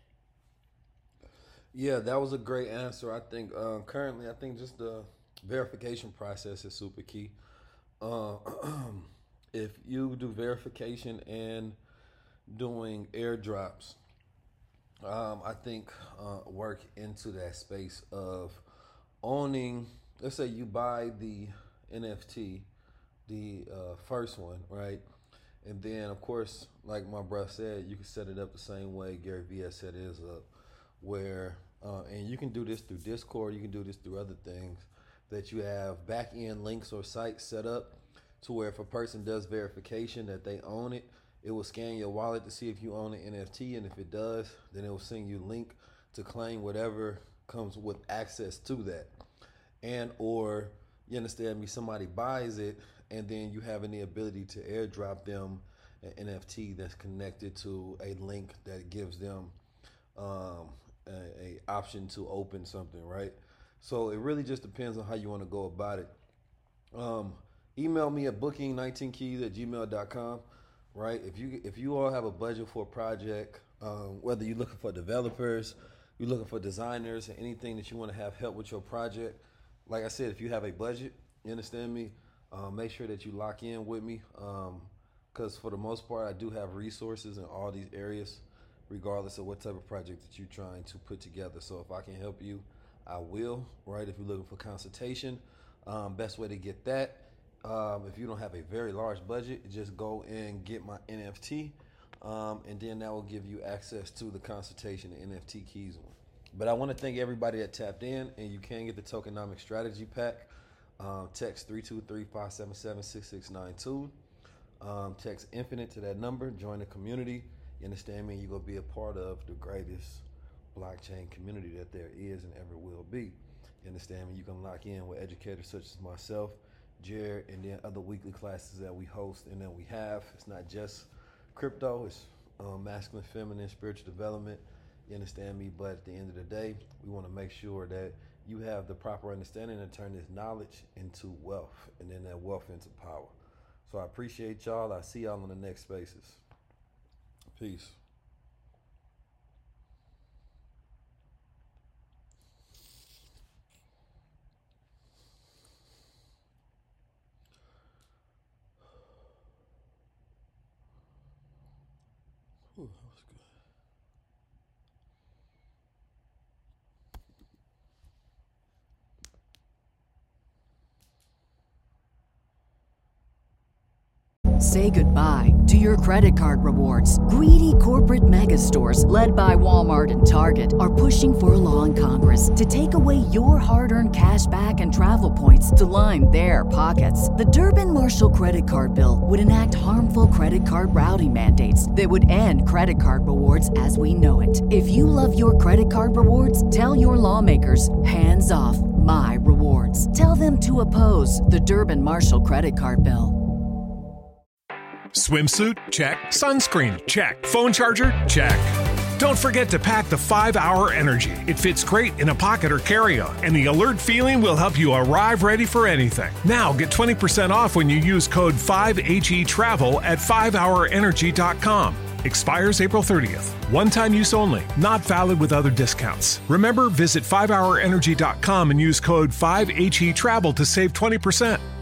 Yeah, that was a great answer. I think uh, currently, I think just the verification process is super key. Uh, if you do verification and doing airdrops, Um, I think uh, work into that space of owning. Let's say you buy the N F T, the uh, first one, right? And then, of course, like my brother said, you can set it up the same way Gary Vee has set his up, where uh, and you can do this through Discord. You can do this through other things that you have back end links or sites set up to where if a person does verification that they own it, it will scan your wallet to see if you own an N F T, and if it does, then it will send you a link to claim whatever comes with access to that. And or, you understand me, somebody buys it, and then you having the ability to airdrop them an N F T that's connected to a link that gives them um, a, a option to open something, right? So it really just depends on how you want to go about it. Um, email me at booking nineteen keys at gmail dot com. Right, if you if you all have a budget for a project, um, whether you're looking for developers, you're looking for designers, or anything that you want to have help with your project, like I said, if you have a budget, you understand me, uh, make sure that you lock in with me, because um, for the most part, I do have resources in all these areas, regardless of what type of project that you're trying to put together. So if I can help you, I will. Right, if you're looking for consultation, um, best way to get that. Um, if you don't have a very large budget, just go and get my N F T, um, and then that will give you access to the consultation, the N F T keys one. But I want to thank everybody that tapped in, and you can get the Tokenomics Strategy Pack. Um, text three two three, five seven seven, six six nine two. Um, text Infinite to that number. Join the community. You understand me? You're going to be a part of the greatest blockchain community that there is and ever will be. You understand me? You can lock in with educators such as myself, Jared, and then other weekly classes that we host and that we have. It's not just crypto, it's um, masculine, feminine, spiritual development. You understand me? But at the end of the day, we want to make sure that you have the proper understanding and turn this knowledge into wealth, and then that wealth into power. So I appreciate y'all. I see y'all on the next Spaces. Peace. Ooh, that was good. Say goodbye to your credit card rewards. Greedy corporate mega stores, led by Walmart and Target, are pushing for a law in Congress to take away your hard-earned cash back and travel points to line their pockets. The Durbin-Marshall credit card bill would enact harmful credit card routing mandates that would end credit card rewards as we know it. If you love your credit card rewards, tell your lawmakers, hands off my rewards. Tell them to oppose the Durbin-Marshall credit card bill. Swimsuit? Check. Sunscreen? Check. Phone charger? Check. Don't forget to pack the five hour Energy. It fits great in a pocket or carry-on, and the alert feeling will help you arrive ready for anything. Now get twenty percent off when you use code five H E travel at five hour energy dot com. Expires April thirtieth. One-time use only. Not valid with other discounts. Remember, visit five hour energy dot com and use code five H E travel to save twenty percent.